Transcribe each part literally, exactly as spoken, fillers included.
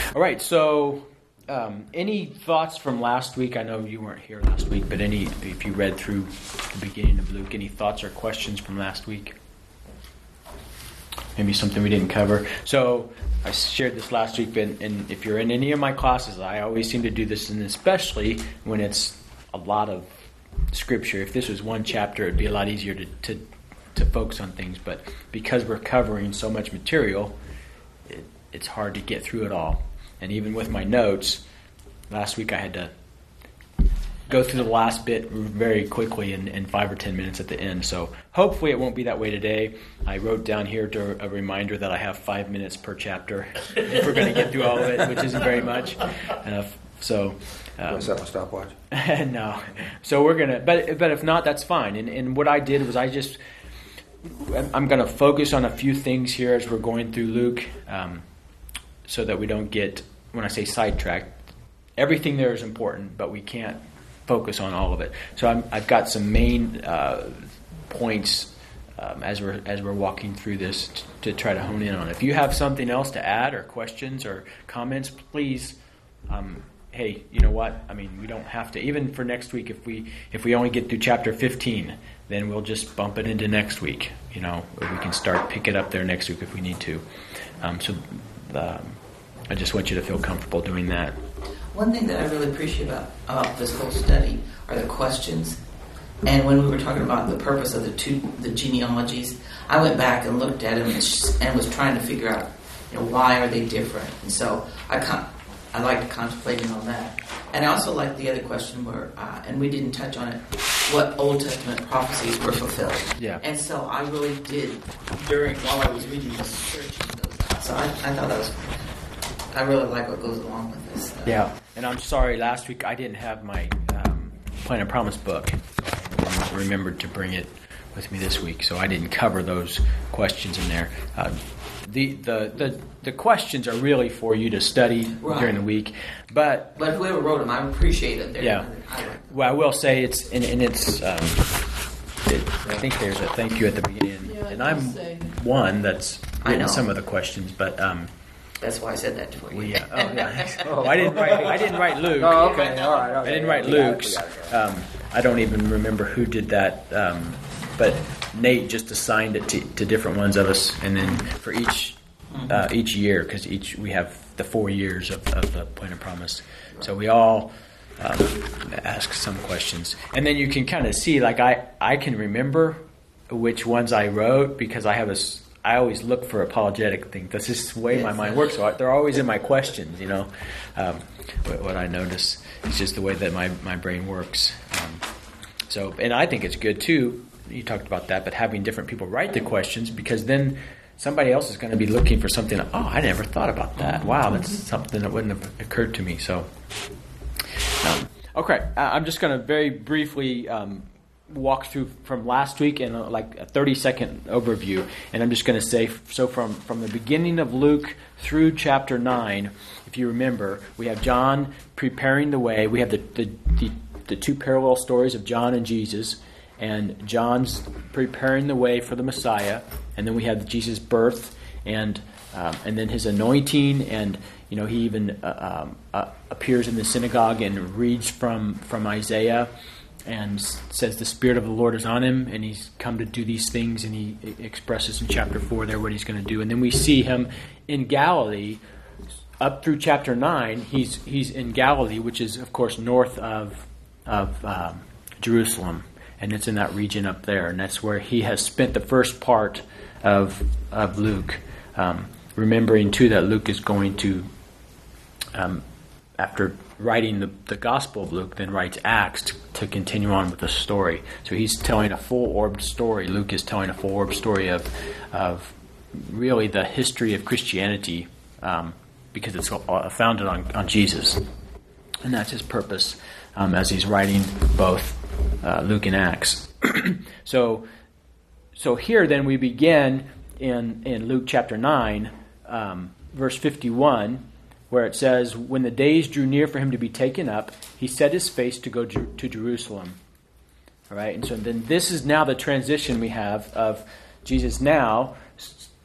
All right, so um, any thoughts from last week? I know you weren't here last week, but any, if you read through the beginning of Luke, any thoughts or questions from last week? Maybe something we didn't cover. So I shared this last week, and, and if you're in any of my classes, I always seem to do this, and especially when it's a lot of scripture. If this was one chapter, it'd be a lot easier to, to, to focus on things. But because we're covering so much material, it, it's hard to get through it all. And even with my notes, last week I had to go through the last bit very quickly in, in five or ten minutes at the end. So hopefully it won't be that way today. I wrote down here to a reminder that I have five minutes per chapter if we're going to get through all of it, which isn't very much. Uh, so um, I set my stopwatch. No. So we're going to, but but if not, that's fine. And, and what I did was I just, I'm going to focus on a few things here as we're going through Luke um, so that we don't get, when I say sidetracked, everything there is important, but we can't focus on all of it. So I'm, I've got some main uh, points um, as we're as we're walking through this t- to try to hone in on. If you have something else to add or questions or comments, please. Um, hey, you know what? I mean, we don't have to. Even for next week, if we if we only get through chapter fifteen, then we'll just bump it into next week. You know, we can start pick it up there next week if we need to. Um, so um, I just want you to feel comfortable doing that. One thing that I really appreciate about, about this whole study are the questions. And when we were talking about the purpose of the two the genealogies, I went back and looked at them and, sh- and was trying to figure out, you know, why are they different? And so I con- I liked contemplating on that. And I also liked the other question where, uh, and we didn't touch on it, what Old Testament prophecies were fulfilled. Yeah. And so I really did, during while I was reading this, searching those out. So I, I thought that was, I really like what goes along with this. Uh, Yeah. And I'm sorry, last week I didn't have my um, Plan and Promise book. I remembered to bring it with me this week, so I didn't cover those questions in there. Uh, the, the the the questions are really for you to study right. during the week, but but whoever wrote them, I appreciate it. They're, yeah. I like Well, I will say it's and, and it's. Um, it, I think there's a thank you at the beginning, Yeah, and I'm say. one that's I know. written some of the questions, but. Um, That's why I said that for you. Well, yeah. Oh, yeah. Oh, I didn't write. I didn't write Luke. Oh, okay. All right. Okay. I didn't write We got it, Luke's. we got it, we got it. Um, I don't even remember who did that. Um, but Nate just assigned it to, to different ones of us, and then for each uh, each year, because each we have the four years of, of the Plan and Promise, so we all um, ask some questions, and then you can kind of see. Like I, I can remember which ones I wrote because I have a. I always look for apologetic things. That's just the way yes. my mind works. So I, they're always in my questions, you know. Um, what, what I notice is just the way that my, my brain works. Um, so, and I think it's good too. You talked about that, but having different people write the questions, because then somebody else is going to be looking for something. Oh, I never thought about that. Wow, that's something that wouldn't have occurred to me. So, um, okay, I'm just going to very briefly. Um, walk through from last week in a, like a thirty second overview, and I'm just going to say, so from, from the beginning of Luke through chapter nine, if you remember, we have John preparing the way. We have the, the, the, the two parallel stories of John and Jesus, and John's preparing the way for the Messiah, and then we have Jesus' birth, and um, and then his anointing, and you know he even uh, um, uh, appears in the synagogue and reads from, from Isaiah, and says the Spirit of the Lord is on him, and he's come to do these things, and he expresses in chapter four there what he's going to do. And then we see him in Galilee up through chapter nine. He's he's in Galilee, which is, of course, north of of um, Jerusalem, and it's in that region up there, and that's where he has spent the first part of of Luke. Um, remembering, too, that Luke is going to, um, after writing the, the Gospel of Luke, then writes Acts to, to continue on with the story. So he's telling a full-orbed story. Luke is telling a full-orbed story of of really the history of Christianity, um, because it's founded on, on Jesus. And that's his purpose um, as he's writing both uh, Luke and Acts. so so here then we begin in, in Luke chapter nine, um, verse fifty-one, where it says, when the days drew near for him to be taken up, he set his face to go to, to Jerusalem. All right, and so then this is now the transition we have of Jesus now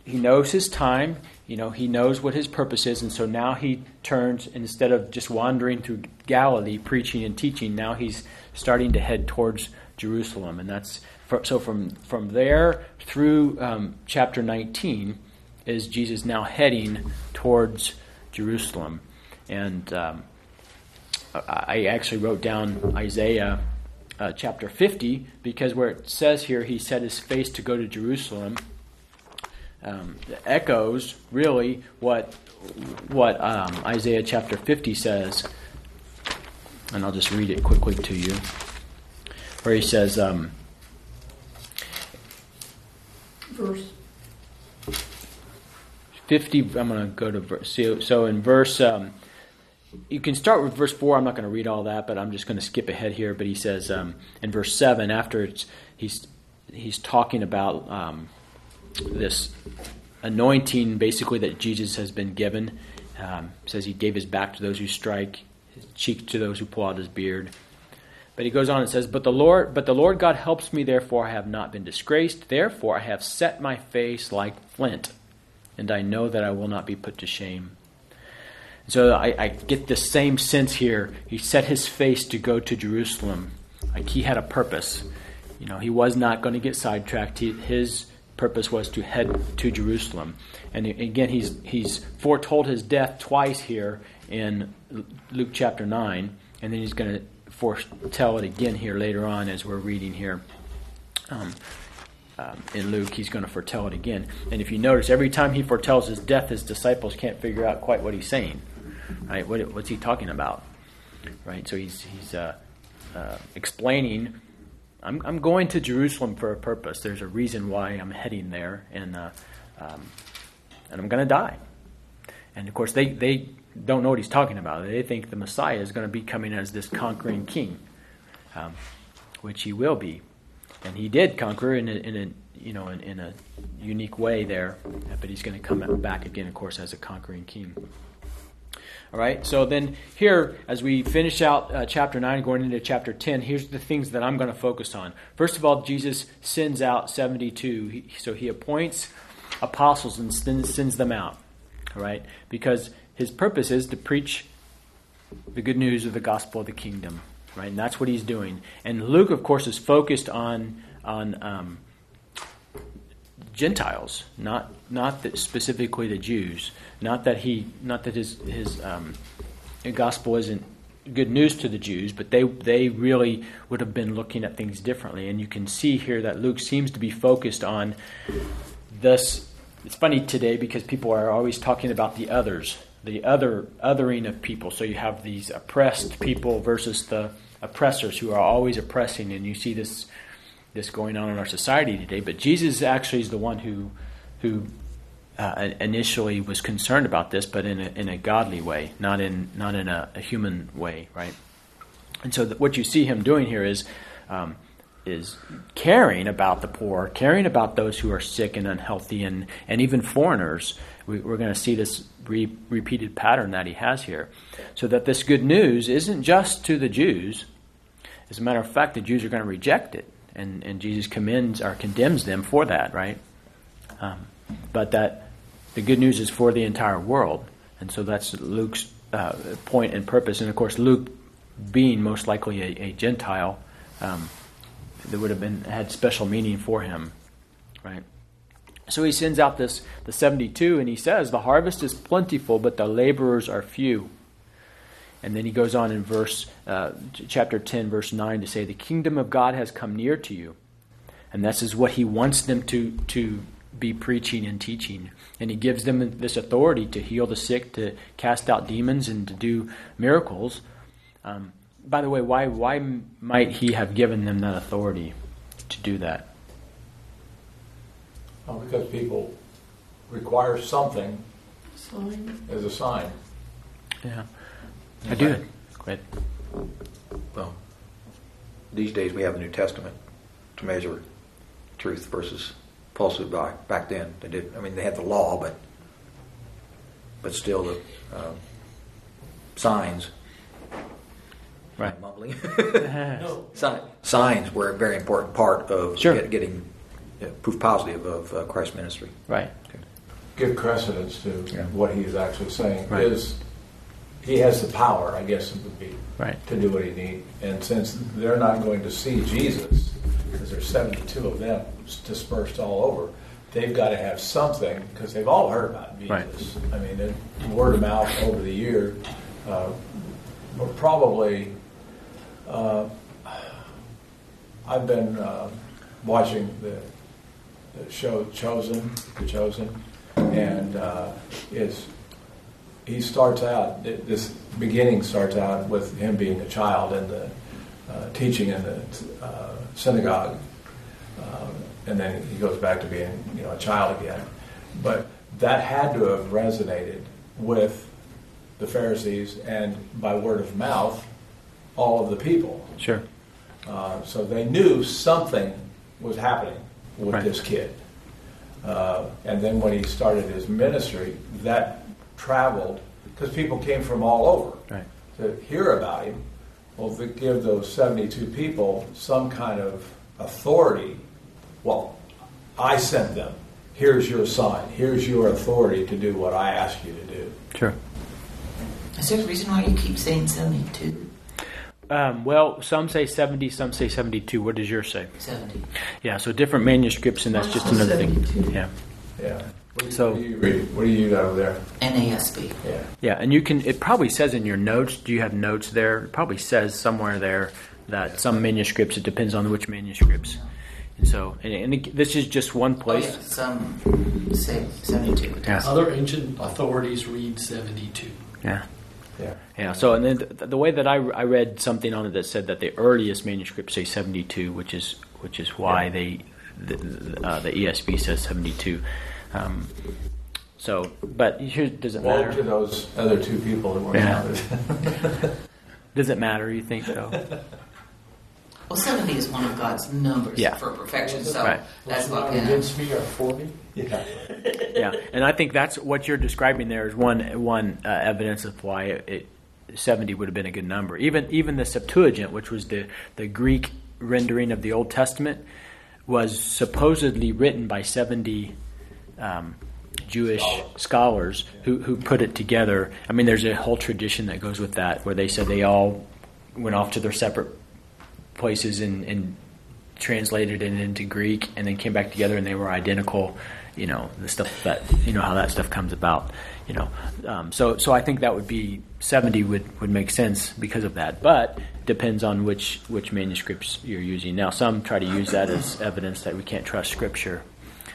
he knows his time. You know, he knows what his purpose is, and so now he turns, instead of just wandering through Galilee, preaching and teaching, now he's starting to head towards Jerusalem. And that's for, so from from there through um, chapter nineteen is Jesus now heading towards Jerusalem. And um, I actually wrote down Isaiah uh, chapter fifty, because where it says here, he set his face to go to Jerusalem, um, echoes really what what um, Isaiah chapter fifty says. And I'll just read it quickly to you, where he says, um, verse fifty, I'm going to go to verse, so, so in verse, um, you can start with verse four, I'm not going to read all that, but I'm just going to skip ahead here, but he says um, in verse seven, after it's, he's he's talking about um, this anointing, basically, that Jesus has been given. Um, says he gave his back to those who strike, his cheek to those who pull out his beard. But he goes on and says, But the Lord, but the Lord God helps me, therefore I have not been disgraced, therefore I have set my face like flint, and I know that I will not be put to shame. So I, I get the same sense here. He set his face to go to Jerusalem. Like he had a purpose. You know, he was not going to get sidetracked. He, his purpose was to head to Jerusalem. And again, he's he's foretold his death twice here in Luke chapter nine, and then he's going to foretell it again here later on as we're reading here. Um, Um, in Luke, he's going to foretell it again. And if you notice, every time he foretells his death, his disciples can't figure out quite what he's saying. Right? What, what's he talking about? Right? So he's he's uh, uh, explaining, I'm I'm going to Jerusalem for a purpose. There's a reason why I'm heading there, and uh, um, and I'm going to die. And of course, they, they don't know what he's talking about. They think the Messiah is going to be coming as this conquering king, um, which he will be. And he did conquer in a, in a you know in, in a unique way there, but he's going to come back again, of course, as a conquering king. All right. So then here, as we finish out uh, chapter nine, going into chapter ten, here's the things that I'm going to focus on. First of all, Jesus sends out seventy-two. He, so he appoints apostles and sends, sends them out. All right, because his purpose is to preach the good news of the gospel of the kingdom. Right, and that's what he's doing. And Luke, of course, is focused on on um, Gentiles, not not that specifically the Jews. Not that he, not that his his um, gospel isn't good news to the Jews, but they they really would have been looking at things differently. And you can see here that Luke seems to be focused on this. It's funny today because people are always talking about the others. The other othering of people. So you have these oppressed people versus the oppressors who are always oppressing, and you see this this going on in our society today. But Jesus actually is the one who who uh, initially was concerned about this, but in a, in a godly way, not in not in a, a human way, right? And so that what you see him doing here is um, is caring about the poor, caring about those who are sick and unhealthy, and and even foreigners. We, we're going to see this re- repeated pattern that he has here. So that this good news isn't just to the Jews. As a matter of fact, the Jews are going to reject it. And, and Jesus commends or condemns them for that, right? Um, but that the good news is for the entire world. And so that's Luke's uh, point and purpose. And of course, Luke being most likely a, a Gentile, um, that would have been had special meaning for him, right? So he sends out this the seventy-two, and he says, the harvest is plentiful, but the laborers are few. And then he goes on in verse uh, chapter ten, verse nine, to say, the kingdom of God has come near to you. And this is what he wants them to, to be preaching and teaching. And he gives them this authority to heal the sick, to cast out demons, and to do miracles. Um, by the way, why why might he have given them that authority to do that? Well, because people require something sign. as a sign. Yeah, I do. Go ahead. Well, these days we have a New Testament to measure truth versus falsehood. By back then, they did. I mean, they had the law, but but still the um, signs. Right. I'm mumbling. No. Si- signs were a very important part of Sure. get, getting uh, proof positive of uh, Christ's ministry. Right. Okay. give precedence to Yeah. what he's actually saying, Right. is he has the power, I guess it would be, Right. to do what he needs. And since they're not going to see Jesus, because there's seventy-two of them dispersed all over, they've got to have something, because they've all heard about Jesus. Right. I mean, it, word of mouth over the year, uh, but probably, uh, I've been uh, watching the, the show Chosen, The Chosen, and uh, it's he starts out, this beginning starts out with him being a child and the uh, teaching in the uh, synagogue, uh, and then he goes back to being, you know, a child again. But that had to have resonated with the Pharisees and, by word of mouth, all of the people. Sure. Uh, so they knew something was happening with Right. this kid. Uh, and then when he started his ministry, that traveled, because people came from all over Right. to hear about him. Well, to give those seventy-two people some kind of authority, well, I sent them. Here's your sign. Here's your authority to do what I ask you to do. Sure. Is there a reason why you keep saying seventy-two? Um, well, some say seventy, some say seventy-two. What does yours say? seventy. Yeah, so different manuscripts, and that's just Mine's another thing. seventy-two. Yeah. Yeah. What do you, So- what do you read? What do you got over there? N A S B. Yeah. Yeah, and you can, it probably says in your notes, do you have notes there? It probably says somewhere there that some manuscripts, it depends on which manuscripts. And so, and, and it- this is just one Oh, place. yeah, some say seventy-two. Yeah. Other ancient authorities read seventy-two. Yeah. Yeah. Yeah, so and then the, the way that I, I read something on it that said that the earliest manuscripts say seventy-two, which is which is why Yeah. they the, uh, the E S V says seventy-two. Um, so, but here, does it Woe to matter? those other two people that were Yeah. counted. Does it matter? You think though? Well, seventy is one of God's numbers Yeah. for perfection, so Right. that's What's what not yeah. against me are for me. Yeah. Yeah, and I think that's what you're describing there is one one uh, evidence of why it, it seventy would have been a good number. Even even the Septuagint, which was the the Greek rendering of the Old Testament, was supposedly written by seventy um, Jewish scholars who who put it together. I mean, there's a whole tradition that goes with that, where they said they all went off to their separate places and, and translated it into Greek, and then came back together, and they were identical. You know, the stuff that, you know, how that stuff comes about, you know. Um, so so I think that would be, seventy would, would make sense because of that. But depends on which, which manuscripts you're using. Now, some try to use that as evidence that we can't trust Scripture.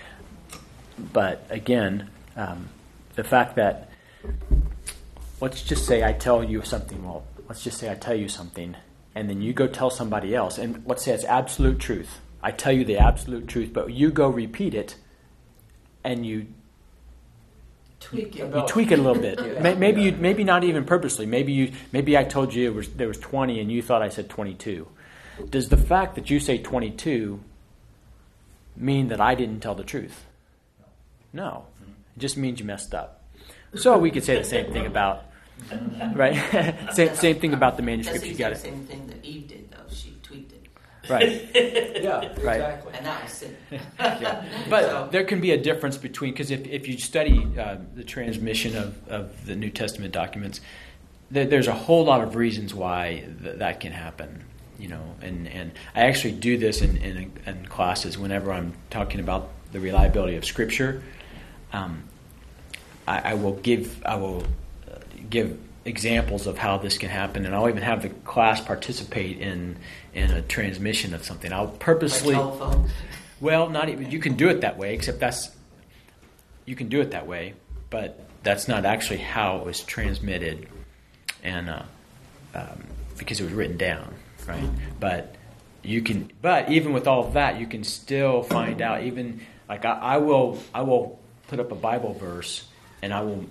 But again, um, the fact that, let's just say I tell you something, well, let's just say I tell you something, and then you go tell somebody else, and let's say it's absolute truth. I tell you the absolute truth, but you go repeat it, and you tweak it. you tweak it a little bit. May- Maybe you, maybe not even purposely. Maybe you, maybe I told you it was, there was twenty, and you thought I said twenty-two. Does the fact that you say twenty-two mean that I didn't tell the truth? No, it just means you messed up. So we could say the same thing about, right? same same thing about the manuscripts. That's You the got exact it same thing that Eve did, though. She tweaked it, right. Yeah, Right. exactly. and that was sin. Yeah. But So- there can be a difference between, because if, if you study uh, the transmission of, of the New Testament documents, there, there's a whole lot of reasons why th- that can happen. You know, and, and I actually do this in, in, in classes whenever I'm talking about the reliability of Scripture. Um, I, I will give I will uh, give examples of how this can happen, and I'll even have the class participate in in a transmission of something. I'll By purposely. telephone. Well, not even. You can do it that way, except that's you can do it that way, but that's not actually how it was transmitted, and uh, um, because it was written down, right? But you can. But even with all of that, you can still find out. Even like I, I will, I will put up a Bible verse, and I will,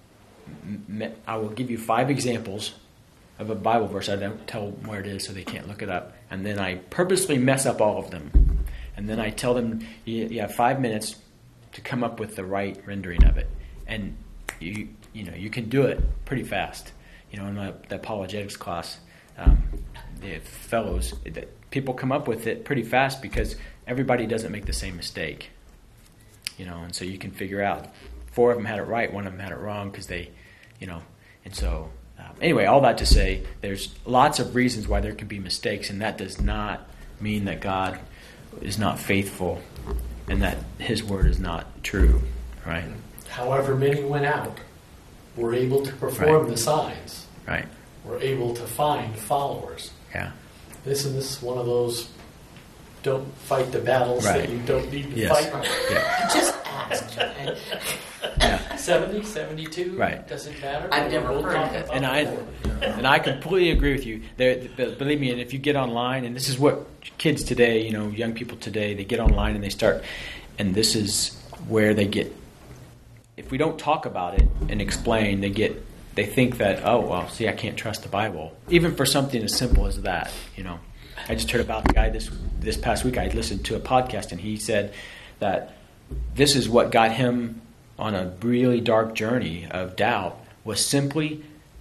m- I will give you five examples of a Bible verse. I don't tell them where it is, so they can't look it up, and then I purposely mess up all of them. And then I tell them, you, you have five minutes to come up with the right rendering of it. And you you know, you can do it pretty fast. You know, in my, the apologetics class, um, the fellows, the, people come up with it pretty fast because everybody doesn't make the same mistake. You know, and so you can figure out four of them had it right, one of them had it wrong because they, you know, and so um, anyway, all that to say, there's lots of reasons why there can be mistakes, and that does not mean that God is not faithful and that His word is not true, right? However many went out, were able to perform Right. the signs, Right. were able to find followers. Yeah. This and this is one of those don't fight the battles Right. that you don't need to Yes. fight. Yeah. Just ask. Okay? Yeah. seventy, seventy-two, Right. doesn't matter. I've never We'll heard talk of it. about And I it. and I completely agree with you. There, but believe me, and if you get online, and this is what kids today, you know, young people today, they get online and they start, and this is where they get. If we don't talk about it and explain, they get, they think that, oh well, see, I can't trust the Bible, even for something as simple as that. You know, I just heard about a guy this this past week. I listened to a podcast, and he said that this is what got him on a really dark journey of doubt was simply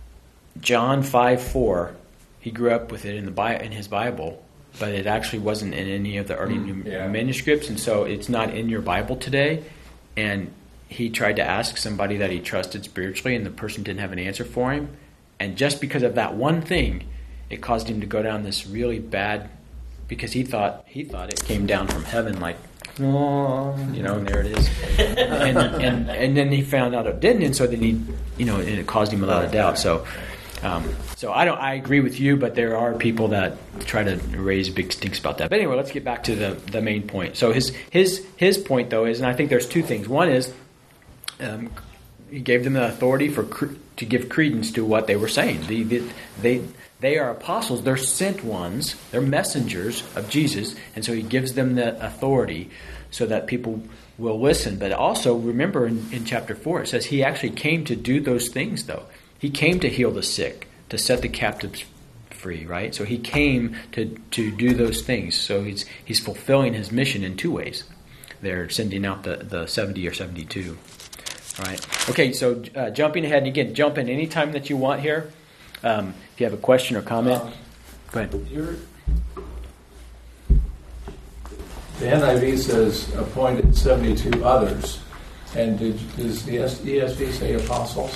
John five four. He grew up with it in the Bi- in his Bible, but it actually wasn't in any of the early Mm, yeah. manuscripts, and so it's not in your Bible today. And he tried to ask somebody that he trusted spiritually, and the person didn't have an answer for him. And just because of that one thing, it caused him to go down this really bad, because he thought he thought it came down from heaven, like, oh, you know, and there it is. and, and and then he found out it didn't, and so then he, you know, and it caused him a lot of doubt. So, um, so I don't, I agree with you, but there are people that try to raise big stinks about that. But anyway, let's get back to the the main point. So his his his point though is, and I think there's two things. One is, um, he gave them the authority for cre- to give credence to what they were saying. The, the, they they are apostles. They're sent ones. They're messengers of Jesus, and so he gives them the authority so that people will listen. But also remember in, in chapter four, it says he actually came to do those things. Though he came to heal the sick, to set the captives free. Right. So he came to to do those things. So he's he's fulfilling his mission in two ways. They're sending out the, the seventy or seventy-two. All right. Okay, so uh, jumping ahead, and again, jump in any time that you want here. Um, if you have a question or comment, Um, go ahead. You're, the N I V says appointed seventy-two others, and did, does the E S V say apostles?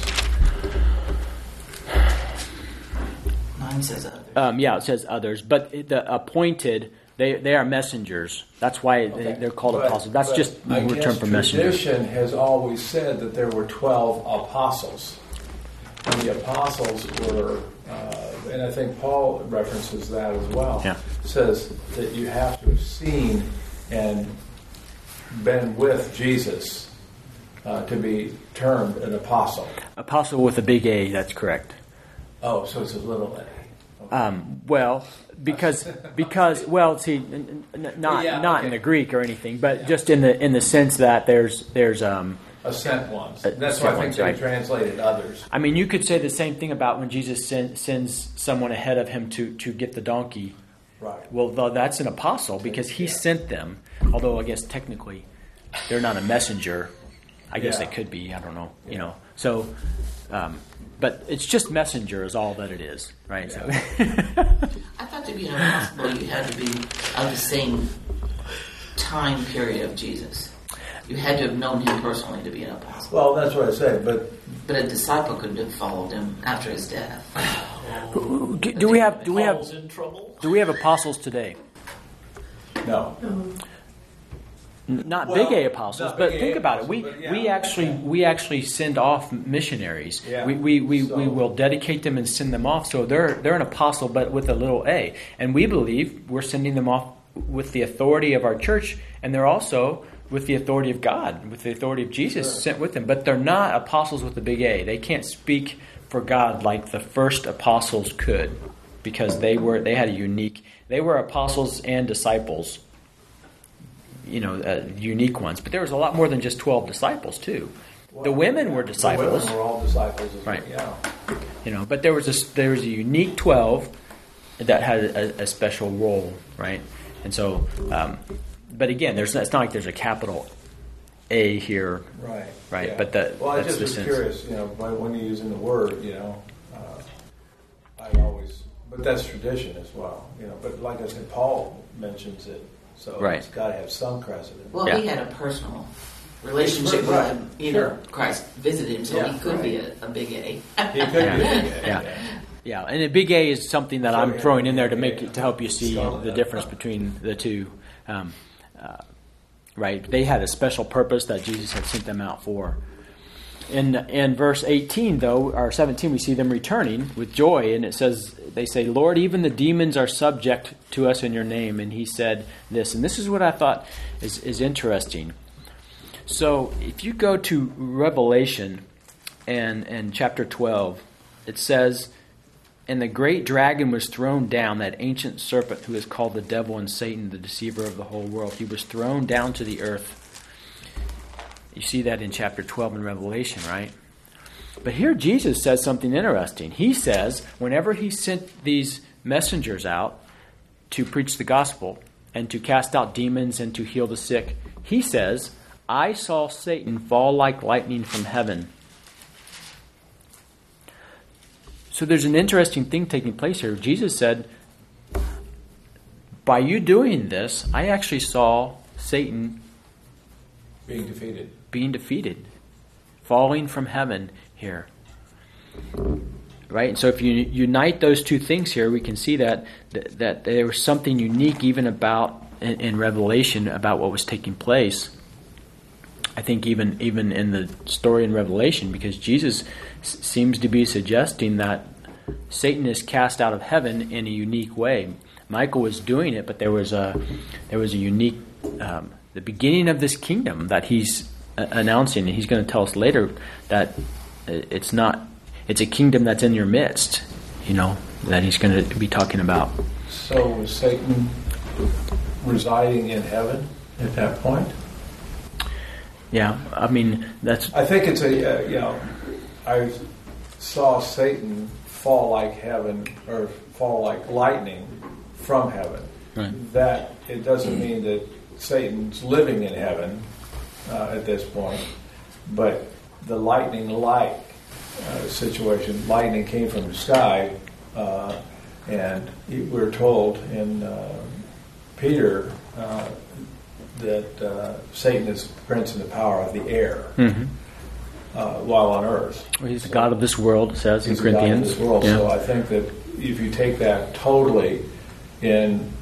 Mine says other. Um, yeah, it says others, but the appointed, they they are messengers. That's why they, Okay. they're called But- apostles. That's but just I the guess term for messenger. Tradition has always said that there were twelve apostles. And the apostles were, uh, and I think Paul references that as well. Yeah. Says that you have to have seen and been with Jesus uh, to be termed an apostle. Apostle with a big A, that's correct. Oh, so it's a little a. Okay. Um, well, because because well, see, n- n- not Yeah, not okay. in the Greek or anything, but just in the in the sense that there's there's um. A sent ones. Uh, That's sent why I think ones, they right. translated others. I mean, you could say the same thing about when Jesus send, sends someone ahead of him to, to get the donkey. Right. Well, th- that's an apostle because he Yeah. sent them. Although I guess technically they're not a messenger. I guess Yeah. they could be. I don't know. You Yeah. know. So, um, but it's just messenger is all that it is, right? So, I thought to be an apostle, you had to be of the same time period of Jesus. You had to have known him personally to be an apostle. Well, that's what I say, but But a disciple could have followed him after his death. do, do we have do we have Paul's in trouble. do we have apostles today? no. Um, N- Not Well, big A apostles, not but big A think about it. We apostles, but yeah. we actually we actually send off missionaries. Yeah. We we, we, So- we will dedicate them and send them off. So they're they're an apostle, but with a little a. And we believe we're sending them off with the authority of our church, and they're also with the authority of God, with the authority of Jesus Sure. sent with them. But they're not apostles with the big A. They can't speak for God like the first apostles could, because they were they had a unique. They were apostles and disciples. You know, uh, unique ones. But there was a lot more than just twelve disciples too. The women were disciples, The women were all disciples. As Right. Well. Yeah. you know. But there was a there was a unique twelve that had a, a special role, right? And so, um, but again, there's it's not like there's a capital A here, Right. right? Yeah. But that well, I that's just the was sense. curious, you know, by when you're using the word, you know, uh, I always, but that's tradition as well, you know. But like I said, Paul mentions it, so Right. it's got to have some precedent. Well, Yeah. he had a personal relationship with Right. him. You know, Sure. Christ visited him, so Yeah, he could right. be a, a big A. He could be. Yeah. Yeah. Yeah, and a big A is something that I'm throwing in there to make it, to help you see the difference between the two. Um, uh, right? They had a special purpose that Jesus had sent them out for. In in verse eighteen, though, or seventeen, we see them returning with joy, and it says, they say, Lord, even the demons are subject to us in your name. And he said this, and this is what I thought is, is interesting. So if you go to Revelation and, and chapter twelve, it says, and the great dragon was thrown down, that ancient serpent who is called the devil and Satan, the deceiver of the whole world. He was thrown down to the earth. You see that in chapter twelve in Revelation, right? But here Jesus says something interesting. He says, whenever he sent these messengers out to preach the gospel and to cast out demons and to heal the sick, he says, I saw Satan fall like lightning from heaven. So there's an interesting thing taking place here. Jesus said, by you doing this, I actually saw Satan Being defeated. being defeated, falling from heaven here. Right? And so if you unite those two things here, we can see that that, that there was something unique even about in, in Revelation about what was taking place. I think even even in the story in Revelation, because Jesus s- seems to be suggesting that Satan is cast out of heaven in a unique way. Michael was doing it, but there was a there was a unique um, the beginning of this kingdom that he's uh, announcing, and he's going to tell us later that it's not it's a kingdom that's in your midst. You know that he's going to be talking about. So was Satan residing in heaven at that point? Yeah, I mean that's I think it's a, uh, you know, I saw Satan fall like heaven, or fall like lightning from heaven. right. That, it doesn't mean that Satan's living in heaven uh, at this point, but the lightning-like uh, situation, lightning came from the sky, uh, and we're told in uh, Peter uh, that uh, Satan is the prince and the power of the air. Mm-hmm. Uh, while on earth. Well, he's the God of this world, it says in He's the God of Corinthians. this world. Yeah. So I think that if you take that totally and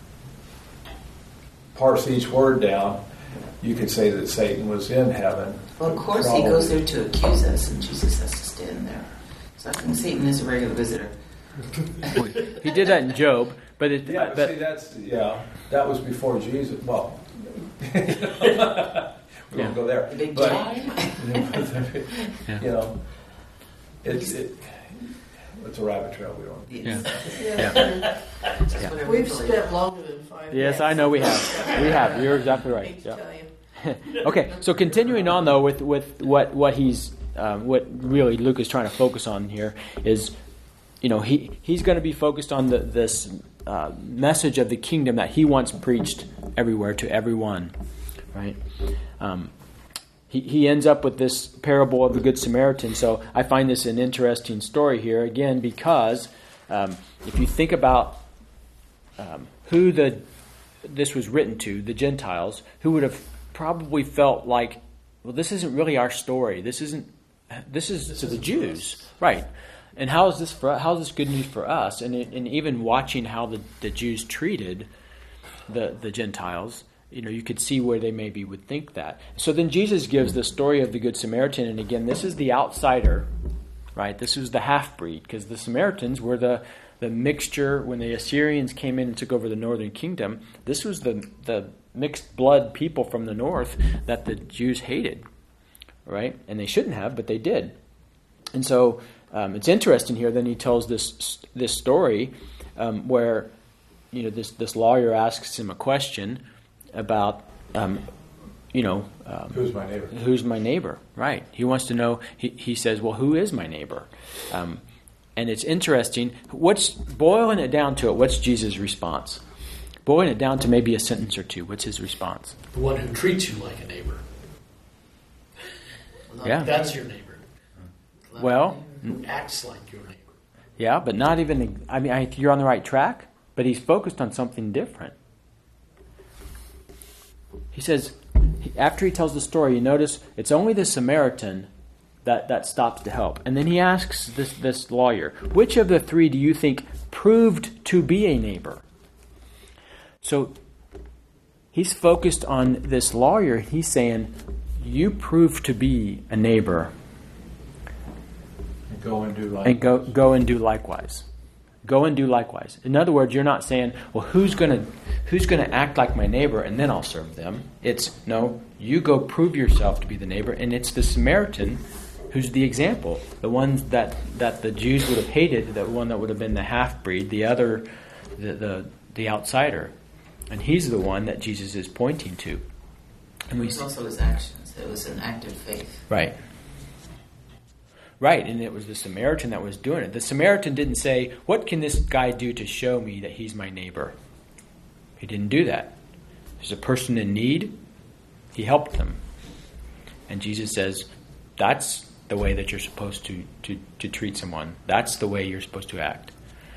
parse each word down, you could say that Satan was in heaven. Well, of course, Probably. he goes there to accuse us, and Jesus has to stand there. So I think Satan is a regular visitor. He did that in Job, but it, Yeah, but see, that's, yeah, that was before Jesus. Well, we Yeah. won't go there. The big But, time. Yeah. you know, it's, it, it's a rabbit trail we don't. Yes. Yeah. Just Yeah. whatever we We've believe. spent longer than five yes, minutes. I know we have. We have. You're exactly right. Hate to Yeah. tell you. Okay, so continuing on though with with what what he's um, what really Luke is trying to focus on here is, you know, he he's going to be focused on the, this uh, message of the kingdom that he wants preached everywhere to everyone, right? Um, he he ends up with this parable of the Good Samaritan. So I find this an interesting story here again because um, if you think about um, who the this was written to, the Gentiles, who would have probably felt like, well, this isn't really our story. This isn't. This is This to the isn't for Jews, us. right? And how is this for? How is this good news for us? And it, and even watching how the, the Jews treated the the Gentiles, you know, you could see where they maybe would think that. So then Jesus gives the story of the Good Samaritan, and again, this is the outsider, right? This is the half breed, because the Samaritans were the the mixture when the Assyrians came in and took over the northern kingdom. This was the the mixed blood people from the north that the Jews hated, right? And they shouldn't have, but they did. And so um, it's interesting here. Then he tells this this story um, where, you know, this this lawyer asks him a question about, um, you know, um, Who's my neighbor? who's my neighbor? Right. He wants to know. He he says, well, who is my neighbor? Um, and it's interesting. What's boiling it down to it? What's Jesus' response? Boiling it down to maybe a sentence or two. What's his response? The one who treats you like a neighbor. Yeah. That's your neighbor. Well, Who acts like your neighbor. yeah, but not even. I mean, I, you're on the right track, but he's focused on something different. He says, he- after he tells the story, you notice it's only the Samaritan that, that stops to help. And then he asks this, this lawyer, which of the three do you think proved to be a neighbor? So he's focused on this lawyer. He's saying, you proved to be a neighbor. And go and do like And go go and do likewise. Go and do likewise. In other words, you're not saying, well, who's gonna who's gonna act like my neighbor and then I'll serve them. It's no, you go prove yourself to be the neighbor, and it's the Samaritan who's the example. The one that, that the Jews would have hated, the one that would have been the half breed, the other the, the the outsider. And he's the one that Jesus is pointing to. And It we was also his actions. It was an act of faith. Right. Right, and it was the Samaritan that was doing it. The Samaritan didn't say, what can this guy do to show me that he's my neighbor? He didn't do that. There's a person in need. He helped them. And Jesus says, that's the way that you're supposed to, to, to treat someone. That's the way you're supposed to act.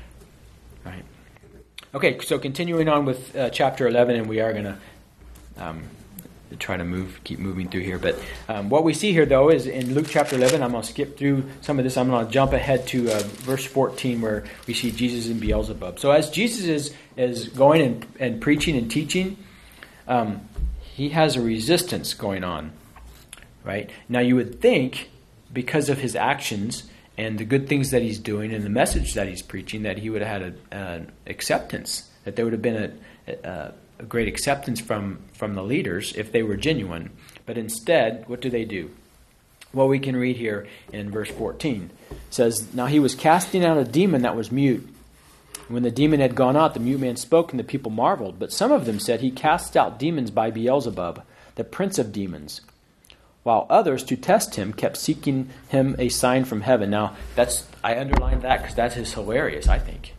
Right. Okay, so continuing on with uh, chapter eleven, and we are going to um, try to move, keep moving through here. But um, what we see here, though, is in Luke chapter eleven, I'm going to skip through some of this. I'm going to jump ahead to uh, verse fourteen, where we see Jesus and Beelzebub. So as Jesus is, is going and, and preaching and teaching, um, he has a resistance going on. Right? Now, you would think, because of his actions and the good things that he's doing and the message that he's preaching, that he would have had an acceptance, that there would have been a, a, a great acceptance from, from the leaders if they were genuine. But instead, what do they do? Well, we can read here in verse fourteen. It says, now he was casting out a demon that was mute. When the demon had gone out, the mute man spoke, and the people marveled. But some of them said, he casts out demons by Beelzebub, the prince of demons. While others, to test him, kept seeking him a sign from heaven. Now, that's I underlined that because that is hilarious, I think.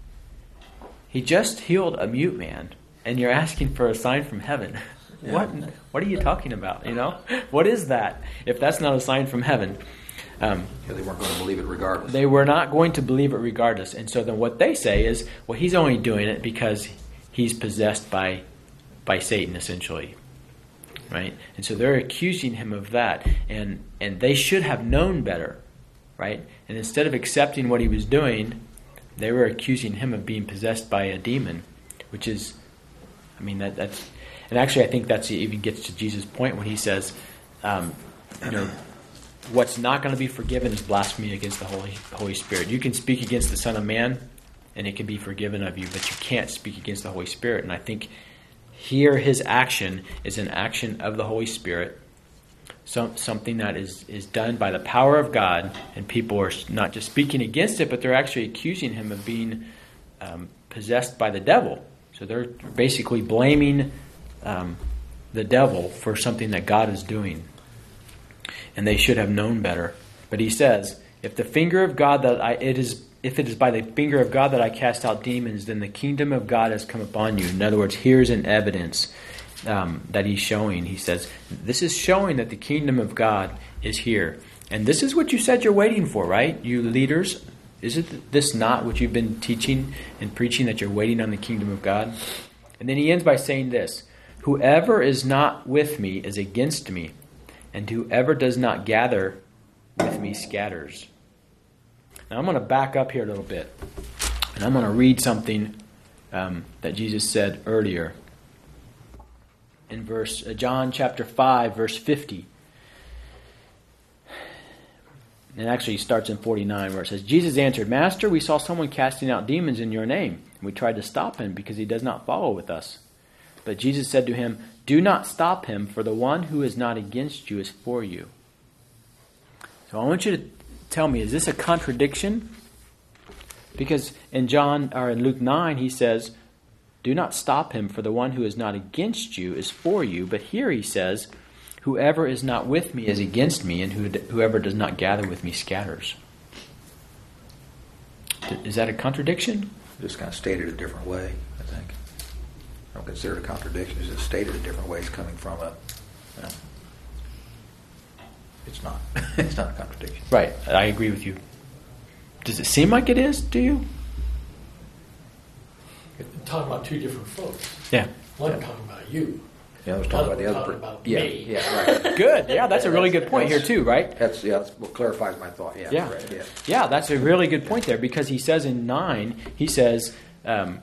He just healed a mute man, and you're asking for a sign from heaven. Yeah. What What are you talking about, you know? What is that, if that's not a sign from heaven? Um, Yeah, they weren't going to believe it regardless. they were not going to believe it regardless. And so then what they say is, well, he's only doing it because he's possessed by by Satan, essentially. Right? And so they're accusing him of that. And and they should have known better. Right? And instead of accepting what he was doing, they were accusing him of being possessed by a demon, which is, I mean, that that's, and actually I think that's even gets to Jesus' point when he says, um, you know, what's not going to be forgiven is blasphemy against the Holy Holy Spirit. You can speak against the Son of Man, and it can be forgiven of you, but you can't speak against the Holy Spirit. And I think here his action is an action of the Holy Spirit, some, something that is, is done by the power of God, and people are not just speaking against it, but they're actually accusing him of being um, possessed by the devil. So they're basically blaming um, the devil for something that God is doing. And they should have known better. But he says, if the finger of God that I it is if it is by the finger of God that I cast out demons, then the kingdom of God has come upon you. In other words, here's an evidence um, that he's showing. He says, this is showing that the kingdom of God is here. And this is what you said you're waiting for, right? You leaders, isn't this not what you've been teaching and preaching, that you're waiting on the kingdom of God? And then he ends by saying this, whoever is not with me is against me, and whoever does not gather with me scatters. Now I'm going to back up here a little bit, and I'm going to read something um, that Jesus said earlier in verse uh, John chapter five, verse fifty. And actually he starts in forty-nine, where it says, Jesus answered, Master, we saw someone casting out demons in your name, and we tried to stop him because he does not follow with us. But Jesus said to him, do not stop him, for the one who is not against you is for you. So I want you to tell me, is this a contradiction? Because in John or in Luke nine, he says, do not stop him, for the one who is not against you is for you. But here he says, whoever is not with me is against me, and whoever does not gather with me scatters. Is that a contradiction? Just kind of stated a different way, I think. I don't consider it a contradiction. It's just stated a different way. It's coming from a... You know, it's not. It's not a contradiction. Right. I agree with you. Does it seem like it is to you? We're talking about two different folks. Yeah. One talking about you. Yeah, I was talking about the other. Talking per- about yeah, me. yeah, right. Good. Yeah, that's a really good point here too, right? That's yeah. That's what clarifies my thought. Yeah. Yeah. Right, yeah. Yeah, that's a really good point there, because he says in nine, he says, um,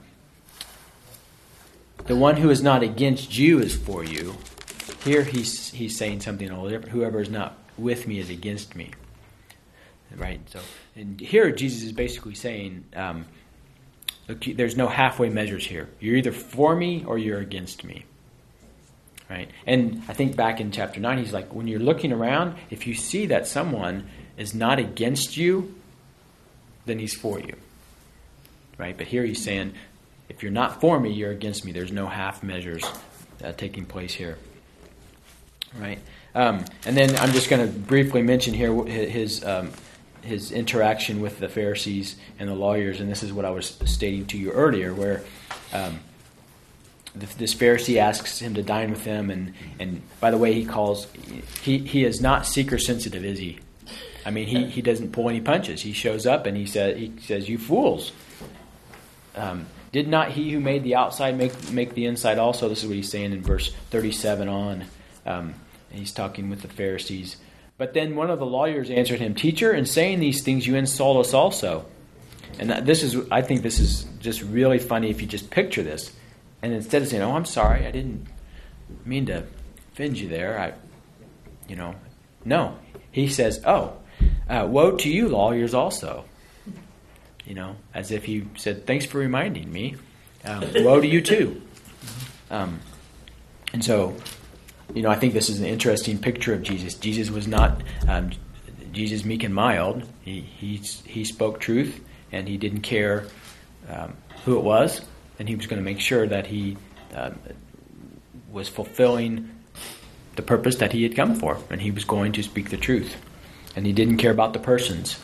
the one who is not against you is for you. Here he's he's saying something a little different. Whoever is not with me is against me. Right? So, and here Jesus is basically saying, um, look, there's no halfway measures here. You're either for me or you're against me. Right? And I think back in chapter nine, he's like, when you're looking around, if you see that someone is not against you, then he's for you. Right? But here he's saying, if you're not for me, you're against me. There's no half measures uh, taking place here. Right? Um, and then I'm just going to briefly mention here his um, his interaction with the Pharisees and the lawyers, and this is what I was stating to you earlier, where um, this Pharisee asks him to dine with him, and, and by the way, he calls he he is not seeker sensitive, is he? I mean, he, he doesn't pull any punches. He shows up and he said he says, "You fools! Um, did not he who made the outside make make the inside also?" This is what he's saying in verse thirty-seven on. Um, and he's talking with the Pharisees. But then one of the lawyers answered him, "Teacher, in saying these things, you insult us also." And that, this is, I think, this is just really funny if you just picture this. And instead of saying, "Oh, I'm sorry, I didn't mean to offend you there," I, you know, no, he says, "Oh, uh, woe to you, lawyers, also." You know, as if he said, "Thanks for reminding me. Um, woe to you too." Um, and so, you know, I think this is an interesting picture of Jesus. Jesus was not um, Jesus meek and mild. He he he spoke truth, and he didn't care um, who it was, and he was going to make sure that he um, was fulfilling the purpose that he had come for, and he was going to speak the truth, and he didn't care about the persons.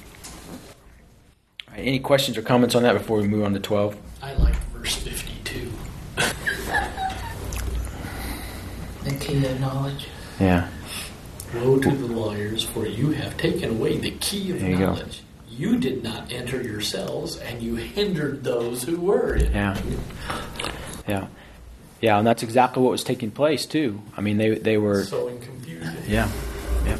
All right, any questions or comments on that before we move on to twelve? I like verse fifty-two. The key of knowledge. Yeah. Woe to the lawyers, for you have taken away the key of There you go. knowledge. You did not enter yourselves, and you hindered those who were in. Yeah. Yeah. Yeah, and that's exactly what was taking place too. I mean, they they were. Sowing confusion. Yeah. Yeah.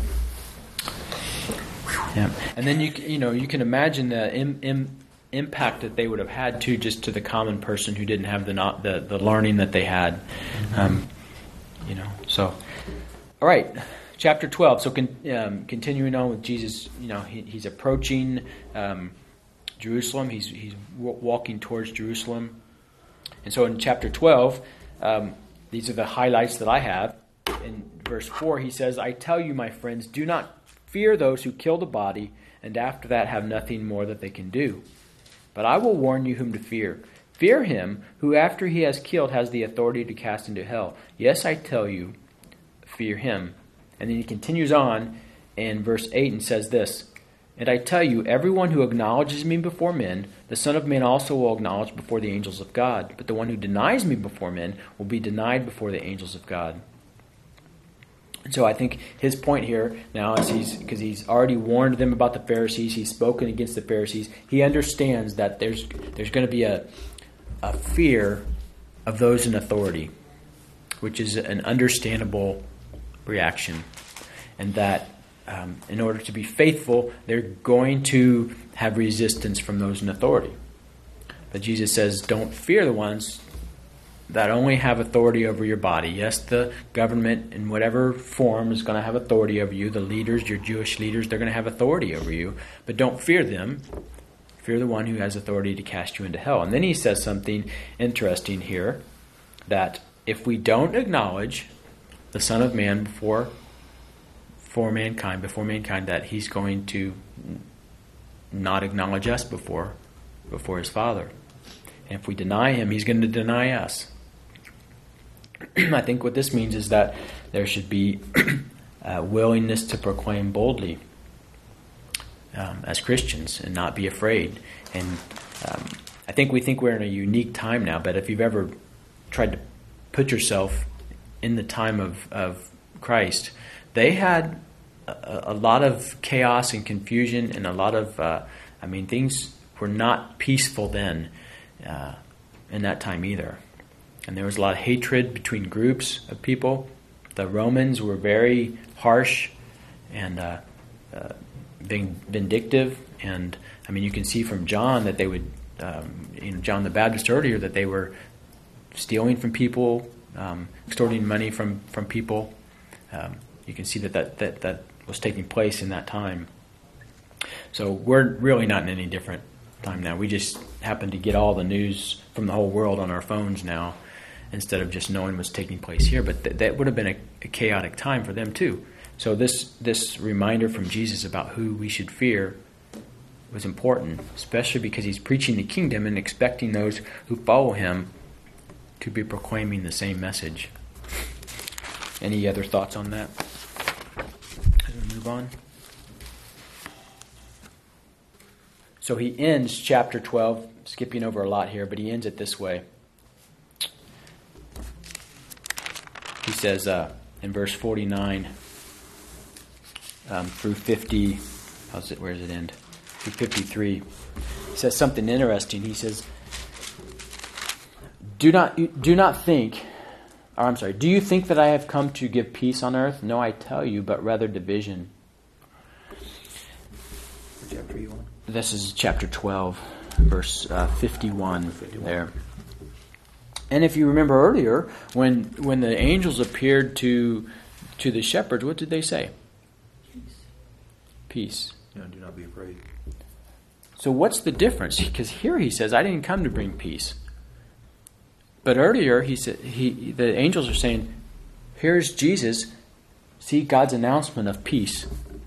Yeah. And then you you know you can imagine the im, im, impact that they would have had too, just to the common person who didn't have the not the, the learning that they had. Um, you know. So, all right. Chapter twelve. So, con, um, continuing on with Jesus, you know, he, he's approaching um, Jerusalem. He's he's w- walking towards Jerusalem, and so in chapter twelve, um, these are the highlights that I have. In verse four, he says, "I tell you, my friends, do not fear those who kill the body, and after that have nothing more that they can do. But I will warn you whom to fear. Fear him who, after he has killed, has the authority to cast into hell. Yes, I tell you, fear him." And then he continues on in verse eight and says this, "And I tell you, everyone who acknowledges me before men, the Son of Man also will acknowledge before the angels of God. But the one who denies me before men will be denied before the angels of God." And so I think his point here now is he's, because he's already warned them about the Pharisees, he's spoken against the Pharisees, he understands that there's there's going to be a, a fear of those in authority, which is an understandable reaction, and that um, in order to be faithful, they're going to have resistance from those in authority. But Jesus says, don't fear the ones that only have authority over your body. Yes, the government in whatever form is going to have authority over you. The leaders, your Jewish leaders, they're going to have authority over you. But don't fear them. Fear the one who has authority to cast you into hell. And then he says something interesting here, that if we don't acknowledge the Son of Man before for mankind, before mankind, that he's going to not acknowledge us before before his Father. And if we deny him, he's going to deny us. I think what this means is that there should be a willingness to proclaim boldly um, as Christians and not be afraid. And um, I think we think we're in a unique time now, but if you've ever tried to put yourself in the time of, of Christ, they had a, a lot of chaos and confusion and a lot of, uh, I mean, things were not peaceful then uh, in that time either. and there was a lot of hatred between groups of people. The Romans were very harsh and uh, uh, being vindictive, and I mean, you can see from John that they would, um, you know, John the Baptist earlier, that they were stealing from people, um, extorting money from from people. Um, you can see that that, that that was taking place in that time. So we're really not in any different time now. We just happen to get all the news from the whole world on our phones now, instead of just knowing what's taking place here. But th- that would have been a, a chaotic time for them too. So this this reminder from Jesus about who we should fear was important, especially because he's preaching the kingdom and expecting those who follow him to be proclaiming the same message. Any other thoughts on that? As we move on. So he ends chapter twelve, skipping over a lot here, but he ends it this way. He says uh, in verse forty-nine um, through fifty, how's it, where does it end? Through fifty-three. He says something interesting. He says, Do not, do not think, or I'm sorry, do you think that I have come to give peace on earth? No, I tell you, but rather division. What chapter are you on? This is chapter twelve, verse uh, fifty-one, fifty-one there. And if you remember earlier, when when the angels appeared to to the shepherds, what did they say? Peace. Peace. You know, do not be afraid. So what's the difference? Because here he says, I didn't come to bring peace. But earlier he said, he the angels are saying, here's Jesus. See God's announcement of peace.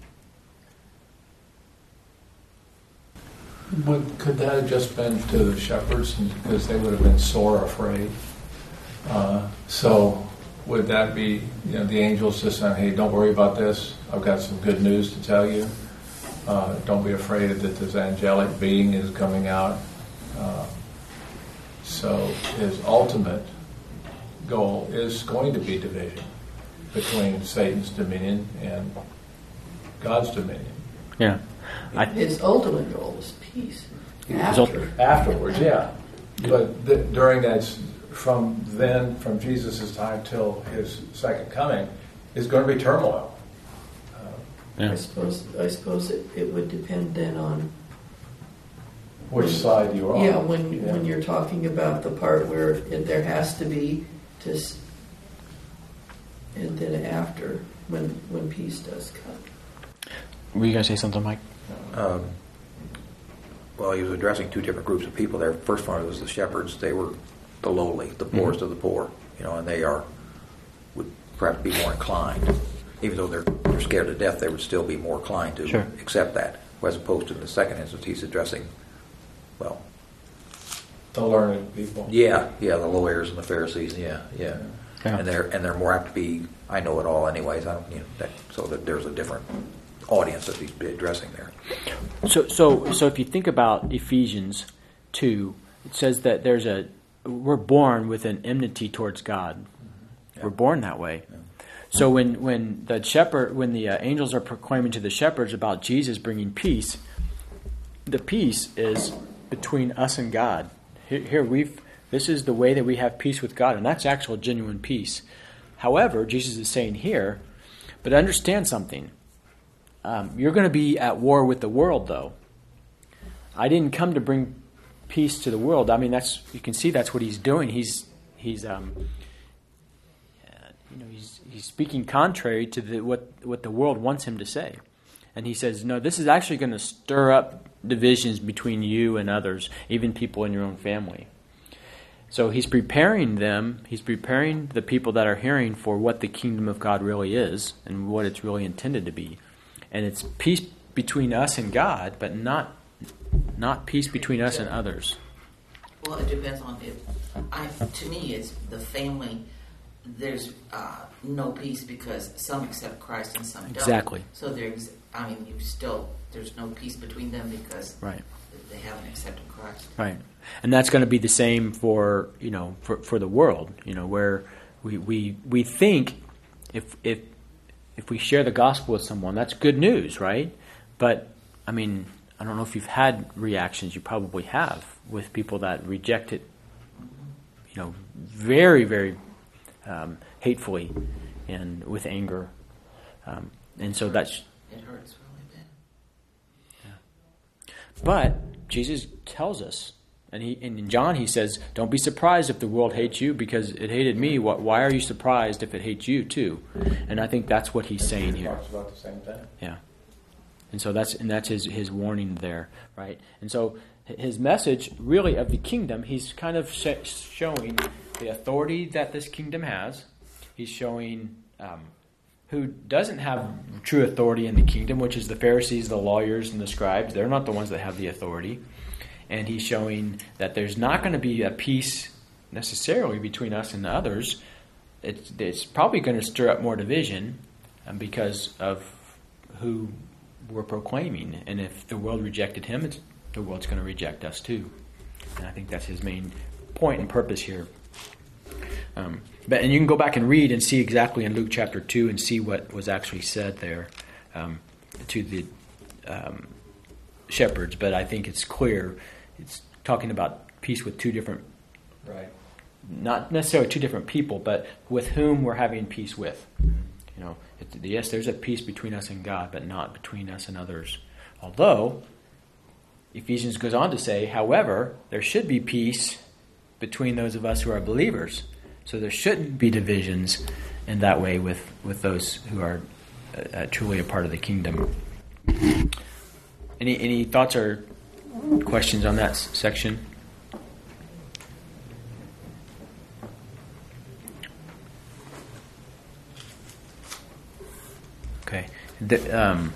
Would, could that have just been to the shepherds, because they would have been sore afraid? Uh, so would that be, you know, the angels just saying, hey, don't worry about this. I've got some good news to tell you. Uh, don't be afraid that this angelic being is coming out. Uh, so his ultimate goal is going to be division between Satan's dominion and God's dominion. Yeah. I, His ultimate goal is peace. After. Afterwards, yeah. But th- during that, from then, from Jesus' time till his second coming, is going to be turmoil. Uh, yeah. I suppose I suppose it, it would depend then on which when, side you're on. Yeah, when Yeah. when you're talking about the part where it, there has to be just, and then after when when peace does come. Were you going to say something, Mike? Um, well, he was addressing two different groups of people there. First one was the shepherds. They were the lowly, the poorest mm-hmm. of the poor, you know, and they are would perhaps be more inclined, even though they're they're scared to death, they would still be more inclined to sure. accept that. As opposed to in the second instance, he's addressing, well, the learned people. Yeah, yeah, the lawyers and the Pharisees. Yeah, yeah, yeah. and they're and they're more apt to be. I know it all, anyways. I don't, you know, that, so that there's a different audience that he's addressing there. So, so, so if you think about Ephesians two, it says that there's a we're born with an enmity towards God. Mm-hmm. Yeah. We're born that way. Yeah. So when, when the shepherd, when the uh, angels are proclaiming to the shepherds about Jesus bringing peace, the peace is between us and God. Here, here we've this is the way that we have peace with God, and that's actual genuine peace. However, Jesus is saying here, but understand something. Um, you're going to be at war with the world, though. I didn't come to bring peace to the world. I mean, that's you can see that's what he's doing. He's he's um, uh, you know he's he's speaking contrary to the, what what the world wants him to say, and he says, no, this is actually going to stir up divisions between you and others, even people in your own family. So he's preparing them. He's preparing the people that are hearing for what the kingdom of God really is and what it's really intended to be. And it's peace between us and God, but not not peace between us and others. Well, it depends on if. I, to me, it's the family. There's uh, no peace because some accept Christ and some don't. Exactly. So there's, I mean, you still there's no peace between them because right. they haven't accepted Christ. Right, and that's going to be the same for you know for, for the world. You know where we we, we think if if. If we share the gospel with someone, that's good news, right? But, I mean, I don't know if you've had reactions, you probably have, with people that reject it, you know, very, very um, hatefully and with anger. Um, and so that's... It hurts really bad. But Jesus tells us, and he and in John he says, don't be surprised if the world hates you because it hated me. What, why are you surprised if it hates you too? And I think that's what he's saying He here. talks about the same thing. Yeah. And so that's and that's his, his warning there, right? And so his message really of the kingdom, he's kind of sh- showing the authority that this kingdom has. He's showing um, who doesn't have true authority in the kingdom, which is the Pharisees, the lawyers, and the scribes. They're not the ones that have the authority. And he's showing that there's not going to be a peace necessarily between us and the others. It's, it's probably going to stir up more division um, because of who we're proclaiming. And if the world rejected him, it's, the world's going to reject us too. And I think that's his main point and purpose here. Um, but and you can go back and read and see exactly in Luke chapter two and see what was actually said there um, to the um, shepherds. But I think it's clear it's talking about peace with two different, Right. not necessarily two different people, but with whom we're having peace with. You know, it, yes, there's a peace between us and God, but not between us and others. Although Ephesians goes on to say, however, there should be peace between those of us who are believers. So there shouldn't be divisions in that way with, with those who are uh, truly a part of the kingdom. Any any thoughts or questions on that s- section? Okay. The, um,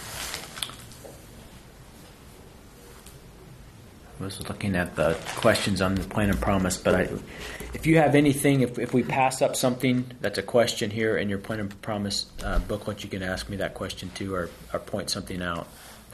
I was looking at the questions on the plan and promise, but I, if you have anything, if if we pass up something that's a question here in your plan and promise uh, booklet, you can ask me that question too, or, or point something out.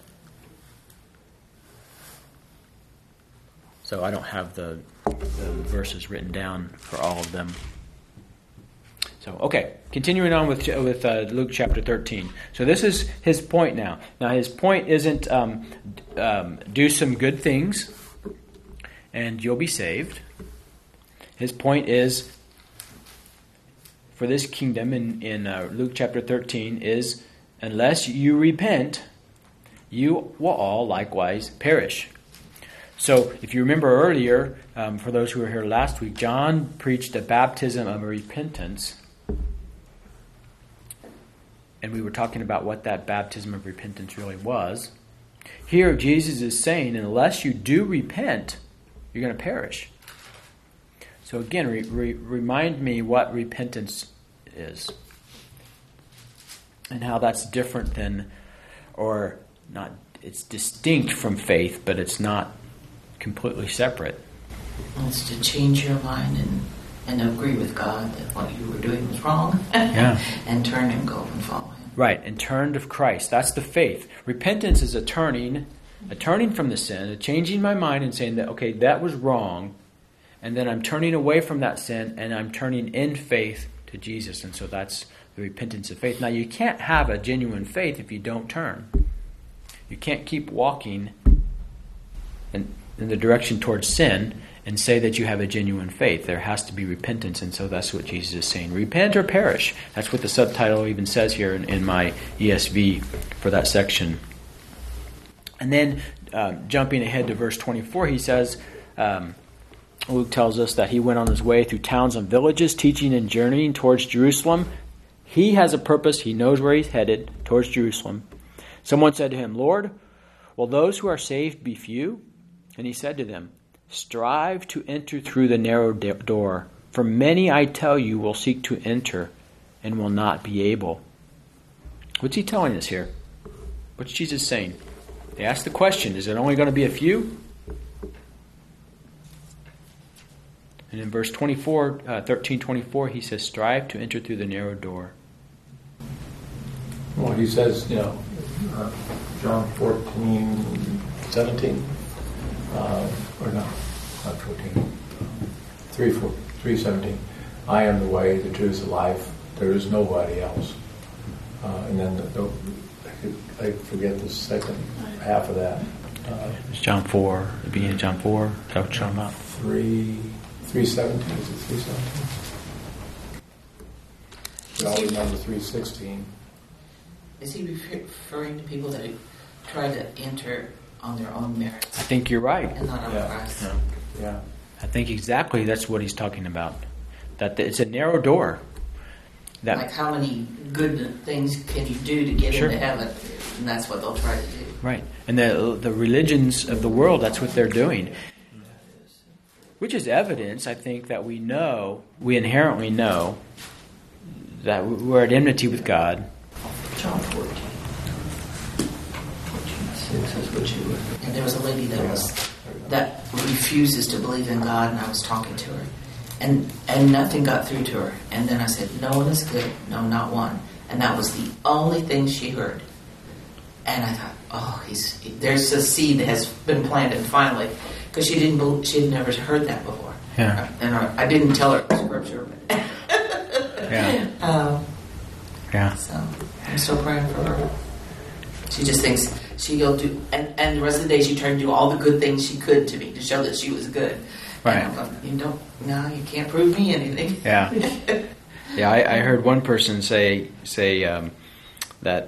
So I don't have the, the verses written down for all of them. So, okay, continuing on with with uh, Luke chapter thirteen. So this is his point now. Now his point isn't um, um, do some good things and you'll be saved. His point is for this kingdom in, in uh, Luke chapter thirteen is unless you repent, you will all likewise perish. So if you remember earlier, um, for those who were here last week, John preached a baptism of repentance. And we were talking about what that baptism of repentance really was. Here, Jesus is saying, unless you do repent, you're going to perish. So again, re- re- remind me what repentance is. And how that's different than, or not, it's distinct from faith, but it's not completely separate. It's to change your mind and, and agree with God that what you were doing was wrong. Yeah. And turn and go and follow Him. Right, and turn to Christ. That's the faith. Repentance is a turning, a turning from the sin, a changing my mind and saying that, okay, that was wrong, and then I'm turning away from that sin and I'm turning in faith to Jesus. And so that's the repentance of faith. Now, you can't have a genuine faith if you don't turn. You can't keep walking in, in the direction towards sin and say that you have a genuine faith. There has to be repentance, and so that's what Jesus is saying. Repent or perish. That's what the subtitle even says here in, in my E S V for that section. And then um, jumping ahead to verse twenty-four, he says, um, Luke tells us that he went on his way through towns and villages, teaching and journeying towards Jerusalem. He has a purpose. He knows where he's headed, towards Jerusalem. Someone said to him, Lord, will those who are saved be few? And he said to them, strive to enter through the narrow door, for many, I tell you, will seek to enter and will not be able. What's he telling us here? What's Jesus saying? They asked the question, is it only going to be a few? And in verse twenty-four, uh, thirteen twenty-four, he says, strive to enter through the narrow door. Well, he says, you know, uh, John fourteen, seventeen, uh, or no, not fourteen, three, four, three seventeen. I am the way, the truth, the life. There is nobody else. Uh, and then the, the, I forget the second half of that. Uh, It's John four, the beginning of John four. Is that what you're talking about? Three, three seventeen, is it three seventeen? We all remember three sixteen. Is he referring to people that try to enter on their own merits I think you're right. and not on Yeah. Christ? Yeah. Yeah. I think exactly that's what he's talking about. That it's a narrow door. That Like how many good things can you do to get Sure. into heaven? And that's what they'll try to do. right, and the the religions of the world, that's what they're doing, which is evidence, I think, that we know, we inherently know that we're at enmity with God. John fourteen. fourteen six is what you would. And there was a lady that was that refuses to believe in God, and I was talking to her, and and nothing got through to her. And then I said, "No one is good, no, not one." And that was the only thing she heard. And I thought, "Oh, he's there's a seed that has been planted finally," because she didn't believe, she had never heard that before. Yeah. And I, I didn't tell her the scripture. But Yeah, um, yeah, So I'm still praying for her. She just thinks she'll do, and, and the rest of the day she tried to do all the good things she could to me to show that she was good. Right. And I'm going, you don't, no, you can't prove me anything. yeah, yeah. I, I heard one person say say um, that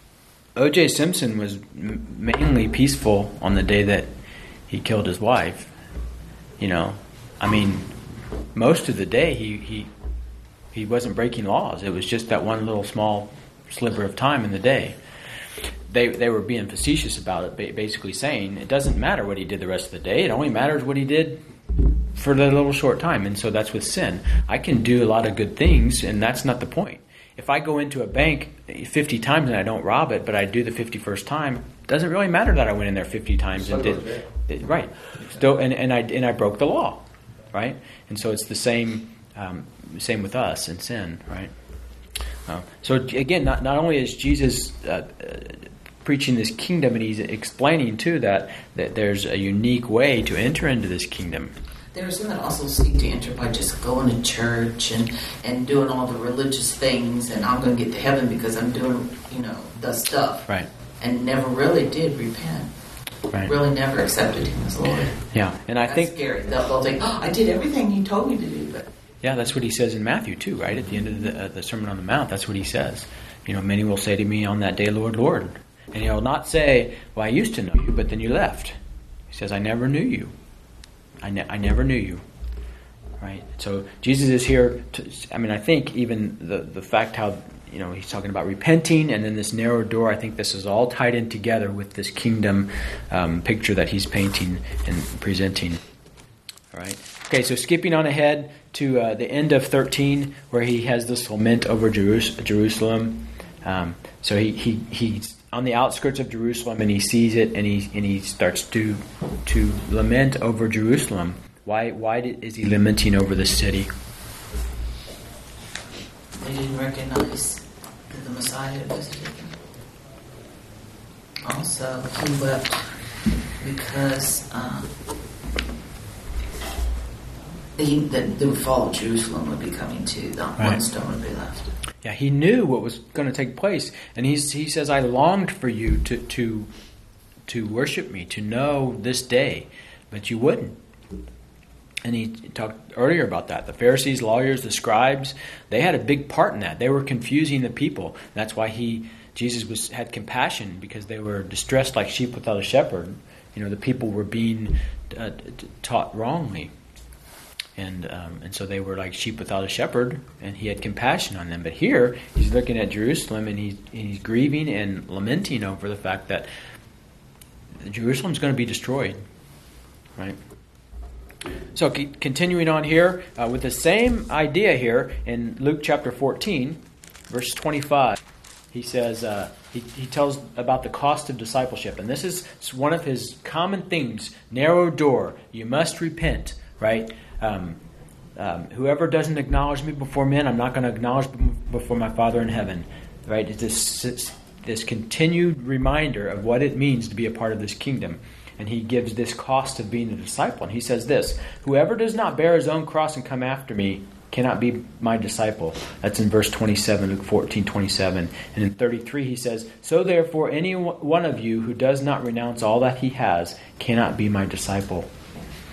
O J Simpson was m- mainly peaceful on the day that he killed his wife. You know, I mean, most of the day he he. He wasn't breaking laws. It was just that one little small sliver of time in the day. They they were being facetious about it, ba- basically saying it doesn't matter what he did the rest of the day. It only matters what he did for the little short time. And so that's with sin. I can do a lot of good things, and that's not the point. If I go into a bank fifty times and I don't rob it, but I do the fifty-first time, it doesn't really matter that I went in there fifty times and did it, right. Still, and, and I and I broke the law, right? And so it's the same. Um, Same with us and sin, right? Uh, so again, not not only is Jesus uh, uh, preaching this kingdom, and he's explaining too that that there's a unique way to enter into this kingdom. There are some that also seek to enter by just going to church and, and doing all the religious things, and I'm going to get to heaven because I'm doing, you know, the stuff. Right. And never really did repent. Right. Really never accepted him as Lord. Yeah, and I That's think scary. They'll, they'll think, oh, I did everything you told me to do, but yeah, that's what he says in Matthew too, right? At the end of the, uh, the Sermon on the Mount, that's what he says. You know, many will say to me on that day, Lord, Lord. And he'll not say, well, I used to know you, but then you left. He says, I never knew you. I, ne- I never knew you. Right? So Jesus is here to, I mean, I think even the, the fact how, you know, he's talking about repenting and then this narrow door, I think this is all tied in together with this kingdom um, picture that he's painting and presenting. All right? Okay, so skipping on ahead to uh, the end of thirteen, where he has this lament over Jerus- Jerusalem. Um, so he, he he's on the outskirts of Jerusalem, and he sees it, and he and he starts to to lament over Jerusalem. Why why did, is he lamenting over the city? they didn't recognize that the Messiah had visited them. Also, he wept because um, he, the, the fall of Jerusalem would be coming too. Not Right. one stone would be left. Yeah, he knew what was going to take place, and he's, he says, "I longed for you to to to worship me, to know this day, but you wouldn't." And he talked earlier about that. The Pharisees, lawyers, the scribes, they had a big part in that. They were confusing the people. That's why he Jesus was had compassion, because they were distressed like sheep without a shepherd. You know, the people were being uh, t- taught wrongly. And um, and so they were like sheep without a shepherd, and he had compassion on them. But here, he's looking at Jerusalem, and he's, and he's grieving and lamenting over the fact that Jerusalem's going to be destroyed. Right? So c- continuing on here, uh, with the same idea here, in Luke chapter fourteen, verse twenty-five, he says, uh, he, he tells about the cost of discipleship. And this is one of his common themes, narrow door, you must repent, right? Um, um, whoever doesn't acknowledge me before men, I'm not going to acknowledge before my Father in heaven. Right? It's this, this this continued reminder of what it means to be a part of this kingdom. And he gives this cost of being a disciple. And he says this, whoever does not bear his own cross and come after me cannot be my disciple. That's in verse twenty-seven, Luke fourteen, twenty-seven. And in thirty-three he says, so therefore any one of you who does not renounce all that he has cannot be my disciple.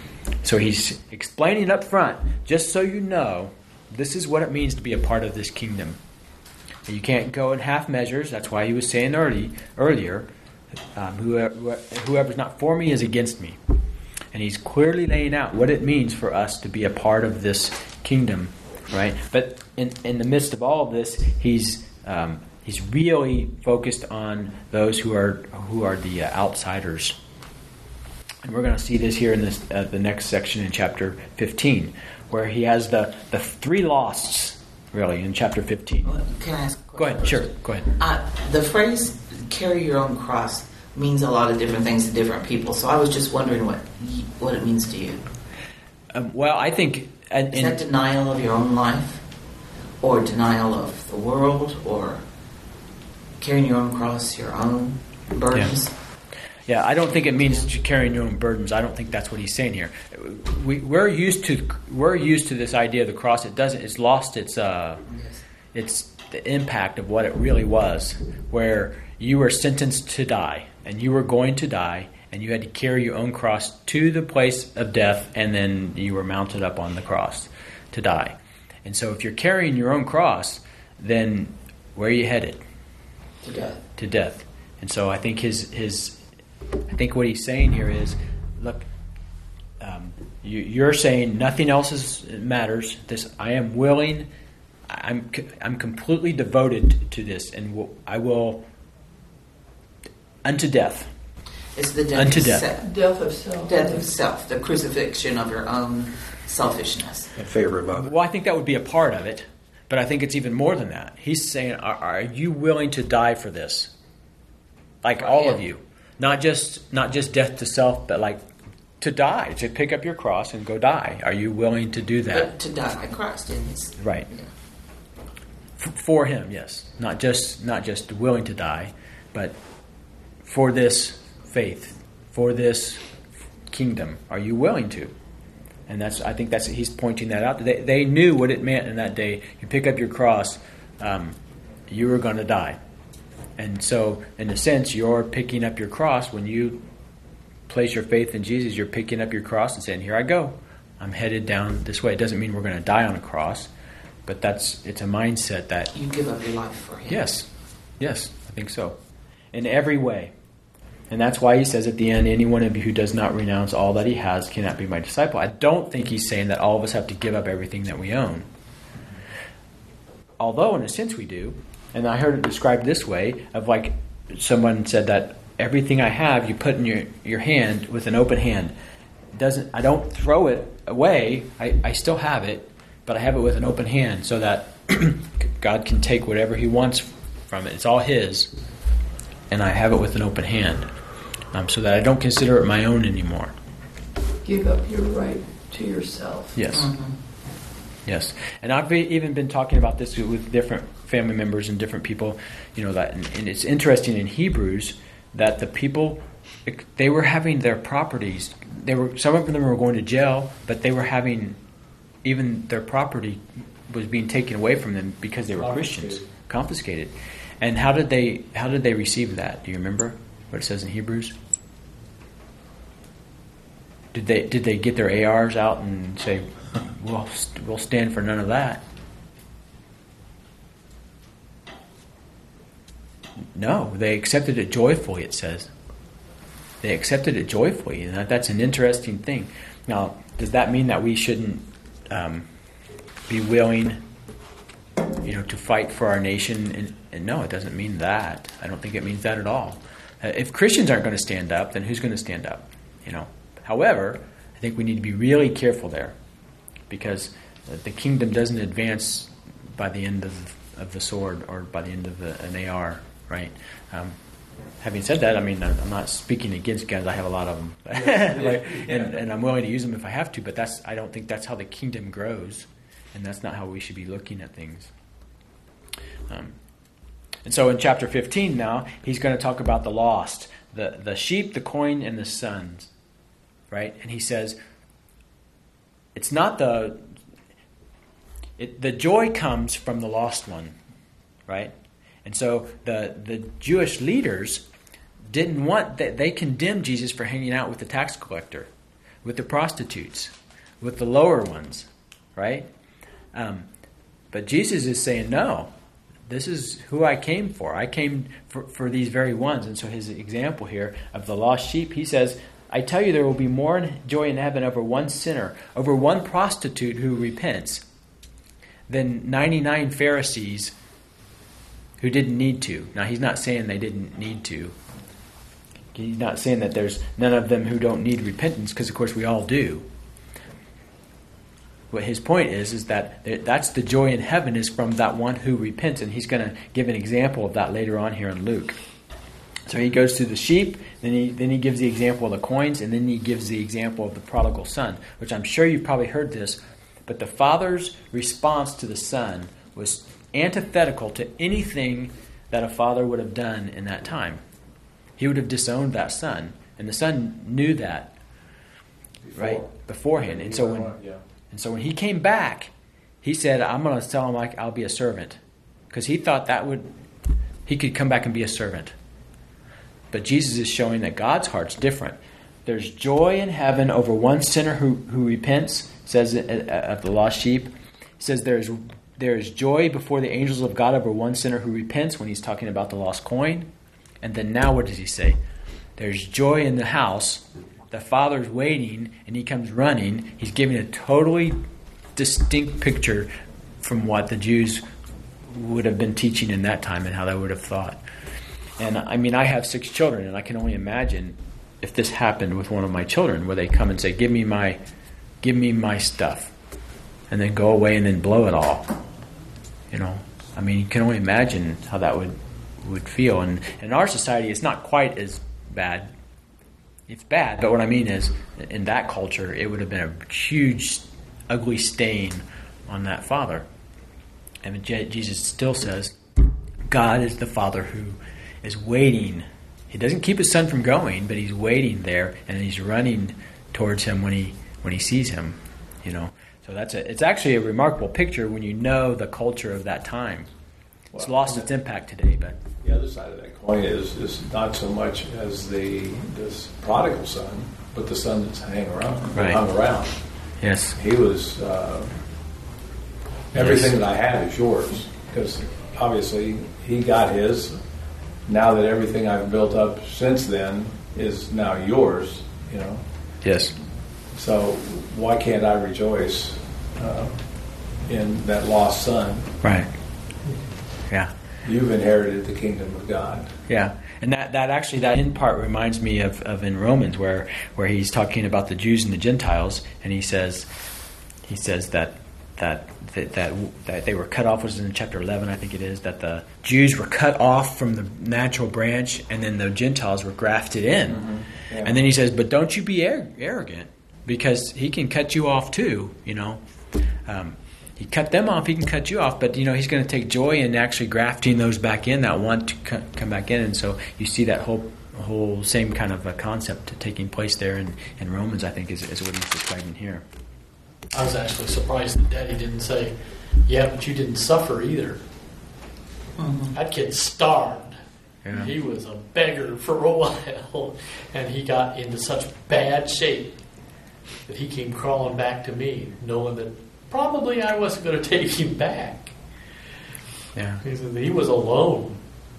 So he's explaining up front, just so you know, this is what it means to be a part of this kingdom. You can't go in half measures. That's why he was saying early, earlier, um, whoever, whoever's not for me is against me. And he's clearly laying out what it means for us to be a part of this kingdom, right? But in, in the midst of all of this, he's um, he's really focused on those who are who are the uh, outsiders. And we're going to see this here in this uh, the next section in chapter fifteen, where he has the, the three losts, really, in chapter fifteen. Can I ask a question? Go ahead, sure, go ahead. Uh, the phrase "carry your own cross" means a lot of different things to different people. So I was just wondering what y- what it means to you. Um, well, I think... And, Is that denial of your own life, or denial of the world, or carrying your own cross, your own burdens? Yeah, I don't think it means carrying your own burdens. I don't think that's what he's saying here. We, we're used to we're used to this idea of the cross. It doesn't. It's lost its uh, Yes. its the impact of what it really was, where you were sentenced to die, and you were going to die, and you had to carry your own cross to the place of death, and then you were mounted up on the cross to die. And so if you're carrying your own cross, then where are you headed? To death. To death. And so I think his his I think what he's saying here is, look, um, you, you're saying nothing else is, matters. This I am willing. I'm I'm completely devoted to this, and will, I will unto death. It's the death Unto of death. self. Death of self. Death of self, the crucifixion of your own selfishness. In favor of others. Well, I think that would be a part of it, but I think it's even more than that. He's saying, are, are you willing to die for this? Like For all him. of you. Not just not just death to self, but like to die, to pick up your cross and go die. Are you willing to do that? But to die like Christ in his... Right. Yeah. F- for him, yes. Not just not just willing to die, but for this faith, for this kingdom. Are you willing to? And that's I think that's he's pointing that out. They they knew what it meant in that day. You pick up your cross, um, you were going to die. And so, in a sense, you're picking up your cross. When you place your faith in Jesus, you're picking up your cross and saying, here I go. I'm headed down this way. It doesn't mean we're going to die on a cross, but that's it's a mindset that, You give up your life for him. yes, yes, I think so. In every way. And that's why he says at the end, anyone of you who does not renounce all that he has cannot be my disciple. I don't think he's saying that all of us have to give up everything that we own. Although, in a sense, we do. And I heard it described this way, of like someone said that everything I have, you put in your, your hand with an open hand. It doesn't I don't throw it away. I, I still have it, but I have it with an open hand so that God can take whatever he wants from it. It's all his. And I have it with an open hand. Um, so that I don't consider it my own anymore. Give up your right to yourself. Yes. Mhm. Yes, and I've be- even been talking about this with different family members and different people. You know that, and, and it's interesting in Hebrews that the people, they were having their properties. They were some of them were going to jail, but they were having even their property was being taken away from them because they were Christians, confiscated. And how did they how did they receive that? Do you remember what it says in Hebrews? Did they did they get their A Rs out and say, We'll, we'll stand for none of that? No, they accepted it joyfully, it says. They accepted it joyfully, and that, that's an interesting thing. Now, does that mean that we shouldn't um, be willing, you know, to fight for our nation? And, and no, it doesn't mean that. I don't think it means that at all. Uh, if Christians aren't going to stand up, then who's going to stand up? You know. However, I think we need to be really careful there, because the kingdom doesn't advance by the end of, of the sword or by the end of the, an A R, right? Um, having said that, I mean, I'm not speaking against guns. I have a lot of them, like, and, and I'm willing to use them if I have to. But that's I don't think that's how the kingdom grows, and that's not how we should be looking at things. Um, and so in chapter fifteen now, he's going to talk about the lost, the the sheep, the coin, and the sons, right? And he says, it's not the it, the joy comes from the lost one, right? And so the the Jewish leaders didn't want that they condemned Jesus for hanging out with the tax collector, with the prostitutes, with the lower ones, right? Um, but Jesus is saying, no, this is who I came for. I came for, for these very ones. And so his example here of the lost sheep, he says, I tell you there will be more joy in heaven over one sinner, over one prostitute who repents, than ninety-nine Pharisees who didn't need to. Now, he's not saying they didn't need to. He's not saying that there's none of them who don't need repentance, because, of course, we all do. What his point is, is that that's the joy in heaven is from that one who repents, and he's going to give an example of that later on here in Luke. So he goes through the sheep, then he then he gives the example of the coins, and then he gives the example of the prodigal son, which I'm sure you've probably heard this, but the father's response to the son was antithetical to anything that a father would have done in that time. He would have disowned that son, and the son knew that, Before. right, beforehand. And so when yeah. and so when he came back, he said, "I'm going to tell him like I'll be a servant," because he thought that would he could come back and be a servant. But Jesus is showing that God's heart's different. There's joy in heaven over one sinner who who repents. Says of the lost sheep, he says there's there's joy before the angels of God over one sinner who repents when he's talking about the lost coin. And then now what does he say? There's joy in the house. The father's waiting and he comes running. He's giving a totally distinct picture from what the Jews would have been teaching in that time and how they would have thought. And I mean, I have six children, and I can only imagine if this happened with one of my children, where they come and say, give me my give me my stuff, and then go away and then blow it all. You know, I mean, you can only imagine how that would would feel. And in our society, it's not quite as bad. It's bad, but what I mean is, in that culture, it would have been a huge, ugly stain on that father. And Jesus still says, God is the Father who is waiting. He doesn't keep his son from going, but he's waiting there, and he's running towards him when he when he sees him. You know, so that's a, it's actually a remarkable picture when you know the culture of that time. It's Well, lost its impact today, but The other side of that coin is, is not so much as the this prodigal son, but the son that's hanging around, that Right. hung around. yes, He was, uh, everything Yes. that I have is yours. Because obviously he got his. Now that everything I've built up since then is now yours, you know. yes, So why can't I rejoice uh, in that lost son? right, yeah. You've inherited the kingdom of God. Yeah, and that, that actually, that in part reminds me of, of in Romans where where he's talking about the Jews and the Gentiles, and he says he says that that that that, that they were cut off, was in chapter eleven, I think it is, that the Jews were cut off from the natural branch, and then the Gentiles were grafted in. Mm-hmm. Yeah. And then he says, but don't you be ar- arrogant, because he can cut you off too, you know. Um, He cut them off, he can cut you off, but you know he's going to take joy in actually grafting those back in that want to co- come back in. And so you see that whole whole same kind of a concept taking place there in, in Romans, I think, is, is what he's describing here. I was actually surprised that Daddy didn't say, yeah, but you didn't suffer either. Mhm. That kid starved. Yeah. He was a beggar for a while, and he got into such bad shape that he came crawling back to me, knowing that probably I wasn't going to take him back. Yeah, He said he was alone.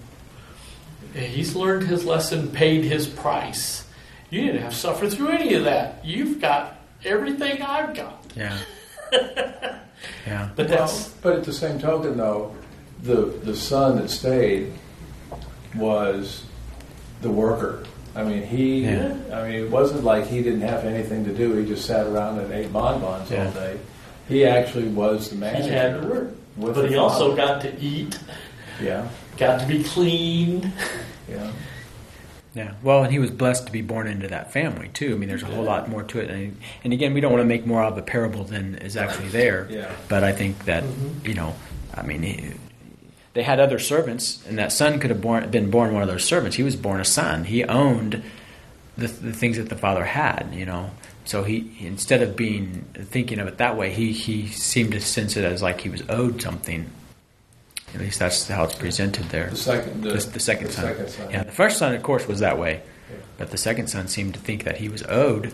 He's learned his lesson, paid his price. You didn't have to suffer through any of that. You've got everything I've got. yeah, yeah, But that's Well, but at the same token, though, the the son that stayed was the worker. I mean, he. Yeah. I mean, it wasn't like he didn't have anything to do. He just sat around and ate bonbons Yeah. all day. He actually was the manager. he had to work. with But the he also father. got to eat, Yeah, got to be cleaned. yeah. yeah. Well, and he was blessed to be born into that family too. I mean, there's a whole lot more to it. And, and again, we don't want to make more of a parable than is actually there. Yeah. But I think that you know, I mean. He, They had other servants, and that son could have born, been born one of those servants. He was born a son. He owned the, the things that the father had, you know. So he, instead of being thinking of it that way, he, he seemed to sense it as like he was owed something. At least that's how it's presented there. The second, the, The, the second the son. second son. Yeah, the first son, of course, was that way. Yeah. But the second son seemed to think that he was owed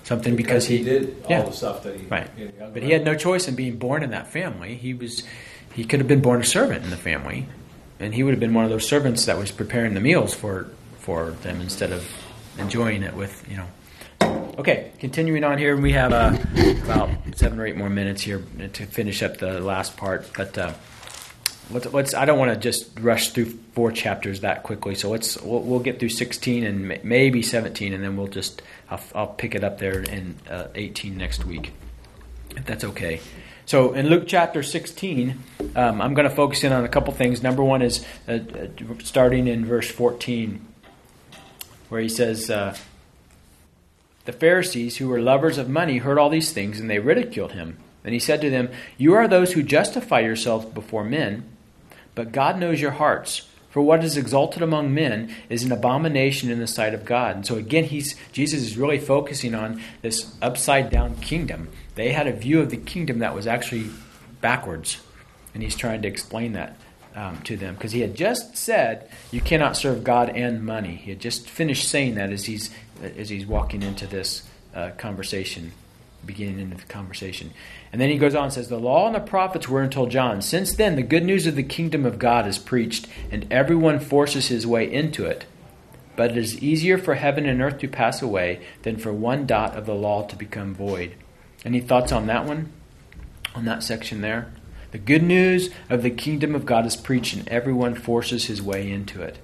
something because, he, did all yeah. the stuff that he Right. in young But he had no choice in being born in that family. He was he could have been born a servant in the family, and he would have been one of those servants that was preparing the meals for for them instead of enjoying it with, you know. Okay, continuing on here, we have uh, about seven or eight more minutes here to finish up the last part. But uh, let's, let's I don't want to just rush through four chapters that quickly. So let's we'll, we'll get through sixteen and maybe seventeen, and then we'll just I'll, I'll pick it up there in uh, eighteen next week, if that's okay. So in Luke chapter sixteen, um, I'm going to focus in on a couple things. Number one is uh, uh, starting in verse fourteen, where he says, uh, the Pharisees, who were lovers of money, heard all these things, and they ridiculed him. And he said to them, you are those who justify yourselves before men, but God knows your hearts. For what is exalted among men is an abomination in the sight of God. And so again, he's Jesus is really focusing on this upside-down kingdom. They had a view of the kingdom that was actually backwards, and he's trying to explain that um, to them. Because he had just said, you cannot serve God and money. He had just finished saying that as he's as he's walking into this uh, conversation, beginning into the conversation. And then he goes on and says, the law and the prophets were until John. Since then, the good news of the kingdom of God is preached, and everyone forces his way into it. But it is easier for heaven and earth to pass away than for one dot of the law to become void. Any thoughts on that one? On that section there? The good news of the kingdom of God is preached, and everyone forces his way into it.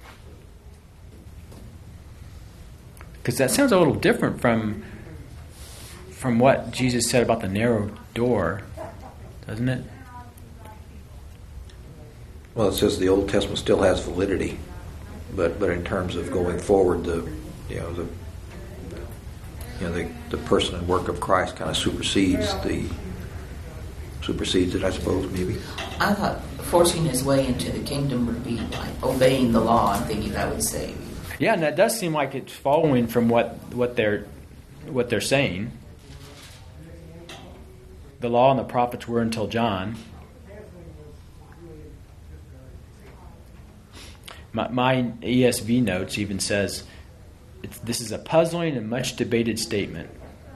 Because that sounds a little different from from what Jesus said about the narrow door, doesn't it? Well, it says the Old Testament still has validity, but but in terms of going forward, the you know the you know the, the person and work of Christ kind of supersedes the supersedes it, I suppose, maybe. I thought forcing his way into the kingdom would be like obeying the law. I'm thinking that would save. Yeah, and that does seem like it's following from what, what they're what they're saying. The law and the prophets were until John. My, my E S V notes even says it's, this is a puzzling and much debated statement.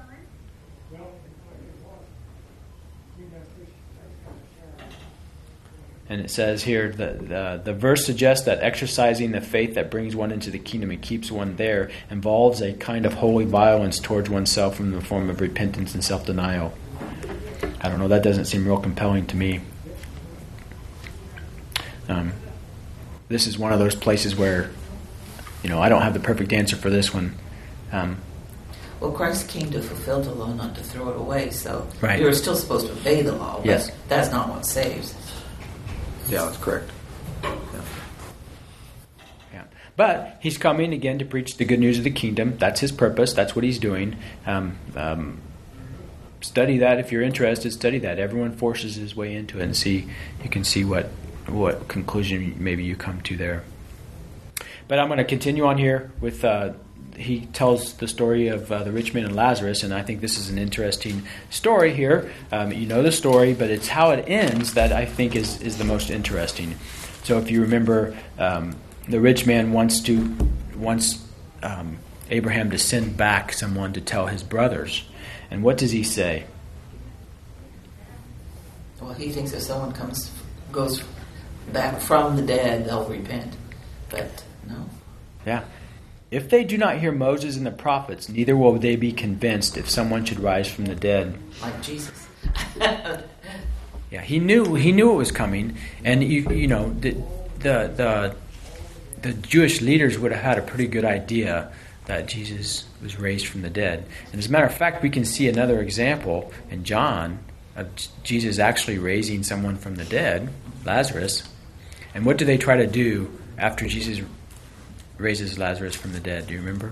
And it says here, the, the the verse suggests that exercising the faith that brings one into the kingdom and keeps one there involves a kind of holy violence towards oneself in the form of repentance and self-denial. I don't know, that doesn't seem real compelling to me. Um, this is one of those places where, you know, I don't have the perfect answer for this one. Um, Well, Christ came to fulfill the law, not to throw it away. So Right. you're still supposed to obey the law, but Yes. that's not what saves. Yeah, that's correct. Yeah. Yeah. But he's coming again to preach the good news of the kingdom. That's his purpose. That's what he's doing. Um, um, study that if you're interested. Study that. Everyone forces his way into it, and see. You can see what what conclusion maybe you come to there. But I'm going to continue on here with. Uh, he tells the story of uh, the rich man and Lazarus, and I think this is an interesting story here. Um, you know the story, but it's how it ends that I think is, is the most interesting. So if you remember, um, the rich man wants to wants um, Abraham to send back someone to tell his brothers. And what does he say? Well, he thinks if someone comes, goes back from the dead, they'll repent. But no. Yeah. If they do not hear Moses and the prophets, neither will they be convinced if someone should rise from the dead. Like Jesus. Yeah, he knew he knew it was coming, and you you know the the the, the Jewish leaders would have had a pretty good idea that Jesus was raised from the dead. And as a matter of fact, we can see another example in John of Jesus actually raising someone from the dead, Lazarus. And what do they try to do after Jesus raises Lazarus from the dead? Do you remember?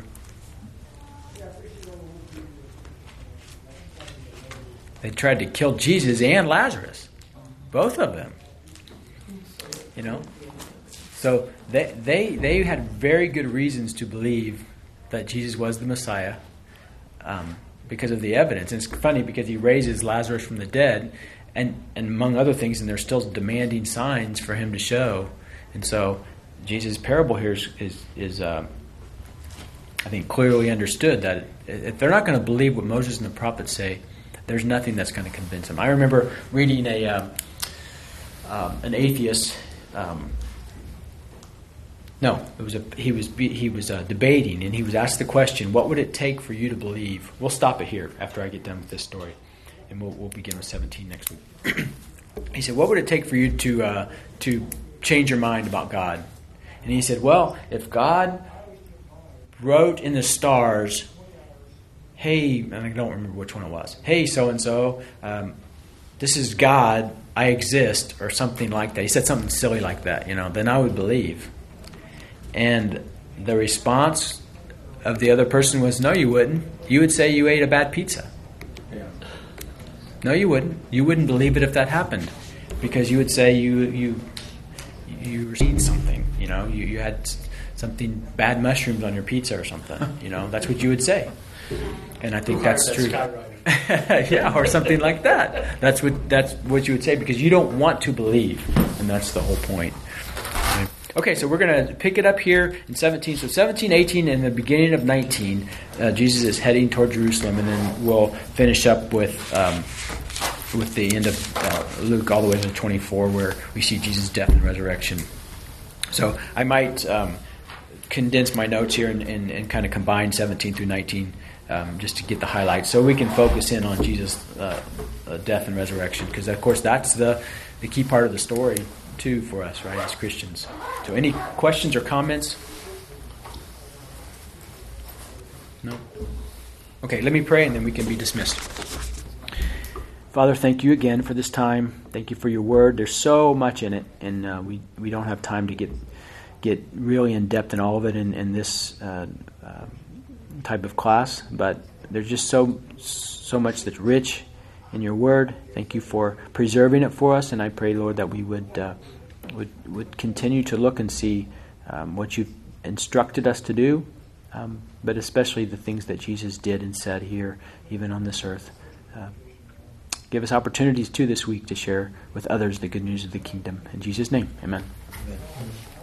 They tried to kill Jesus and Lazarus. Both of them. You know? So they they they had very good reasons to believe that Jesus was the Messiah um, because of the evidence. And it's funny because he raises Lazarus from the dead, and, and among other things, and they're still demanding signs for him to show. And so Jesus' parable here is is, is uh, I think, clearly understood that if they're not going to believe what Moses and the prophets say, there's nothing that's going to convince them. I remember reading a um, um, an atheist. Um, no, it was a he was he was uh, debating, and he was asked the question, "What would it take for you to believe?" We'll stop it here after I get done with this story, and we'll we'll begin with seventeen next week. He said, "What would it take for you to uh, to change your mind about God?" And he said, "Well, if God wrote in the stars, hey," and I don't remember which one it was, "Hey, so-and-so, um, this is God, I exist," or something like that. He said something silly like that, you know, then I would believe. And the response of the other person was, "No, you wouldn't. You would say you ate a bad pizza." Yeah. No, you wouldn't. You wouldn't believe it if that happened, because you would say you you you were eating something, you know, you, you had something, bad mushrooms on your pizza or something, you know, that's what you would say. And I think that's true. Yeah, or something like that. That's what that's what you would say, because you don't want to believe, and that's the whole point. Okay, so we're going to pick it up here in seventeen. So seventeen, eighteen, and the beginning of nineteen, uh, Jesus is heading toward Jerusalem, and then we'll finish up with um, with the end of uh, Luke all the way to twenty-four, where we see Jesus' death and resurrection. So I might um, condense my notes here and, and, and kind of combine seventeen through nineteen um, just to get the highlights, so we can focus in on Jesus' uh, uh, death and resurrection, because of course that's the, the key part of the story too for us, right, as Christians. So any questions or comments? No? Okay, let me pray and then we can be dismissed. Father, thank you again for this time. Thank you for your word. There's so much in it, and uh, we, we don't have time to get get really in depth in all of it in, in this uh, uh, type of class, but there's just so so much that's rich in your word. Thank you for preserving it for us, and I pray, Lord, that we would uh, would would continue to look and see um, what you've instructed us to do, um, but especially the things that Jesus did and said here, even on this earth. Uh, give us opportunities too this week to share with others the good news of the kingdom. In Jesus' name, amen. Amen.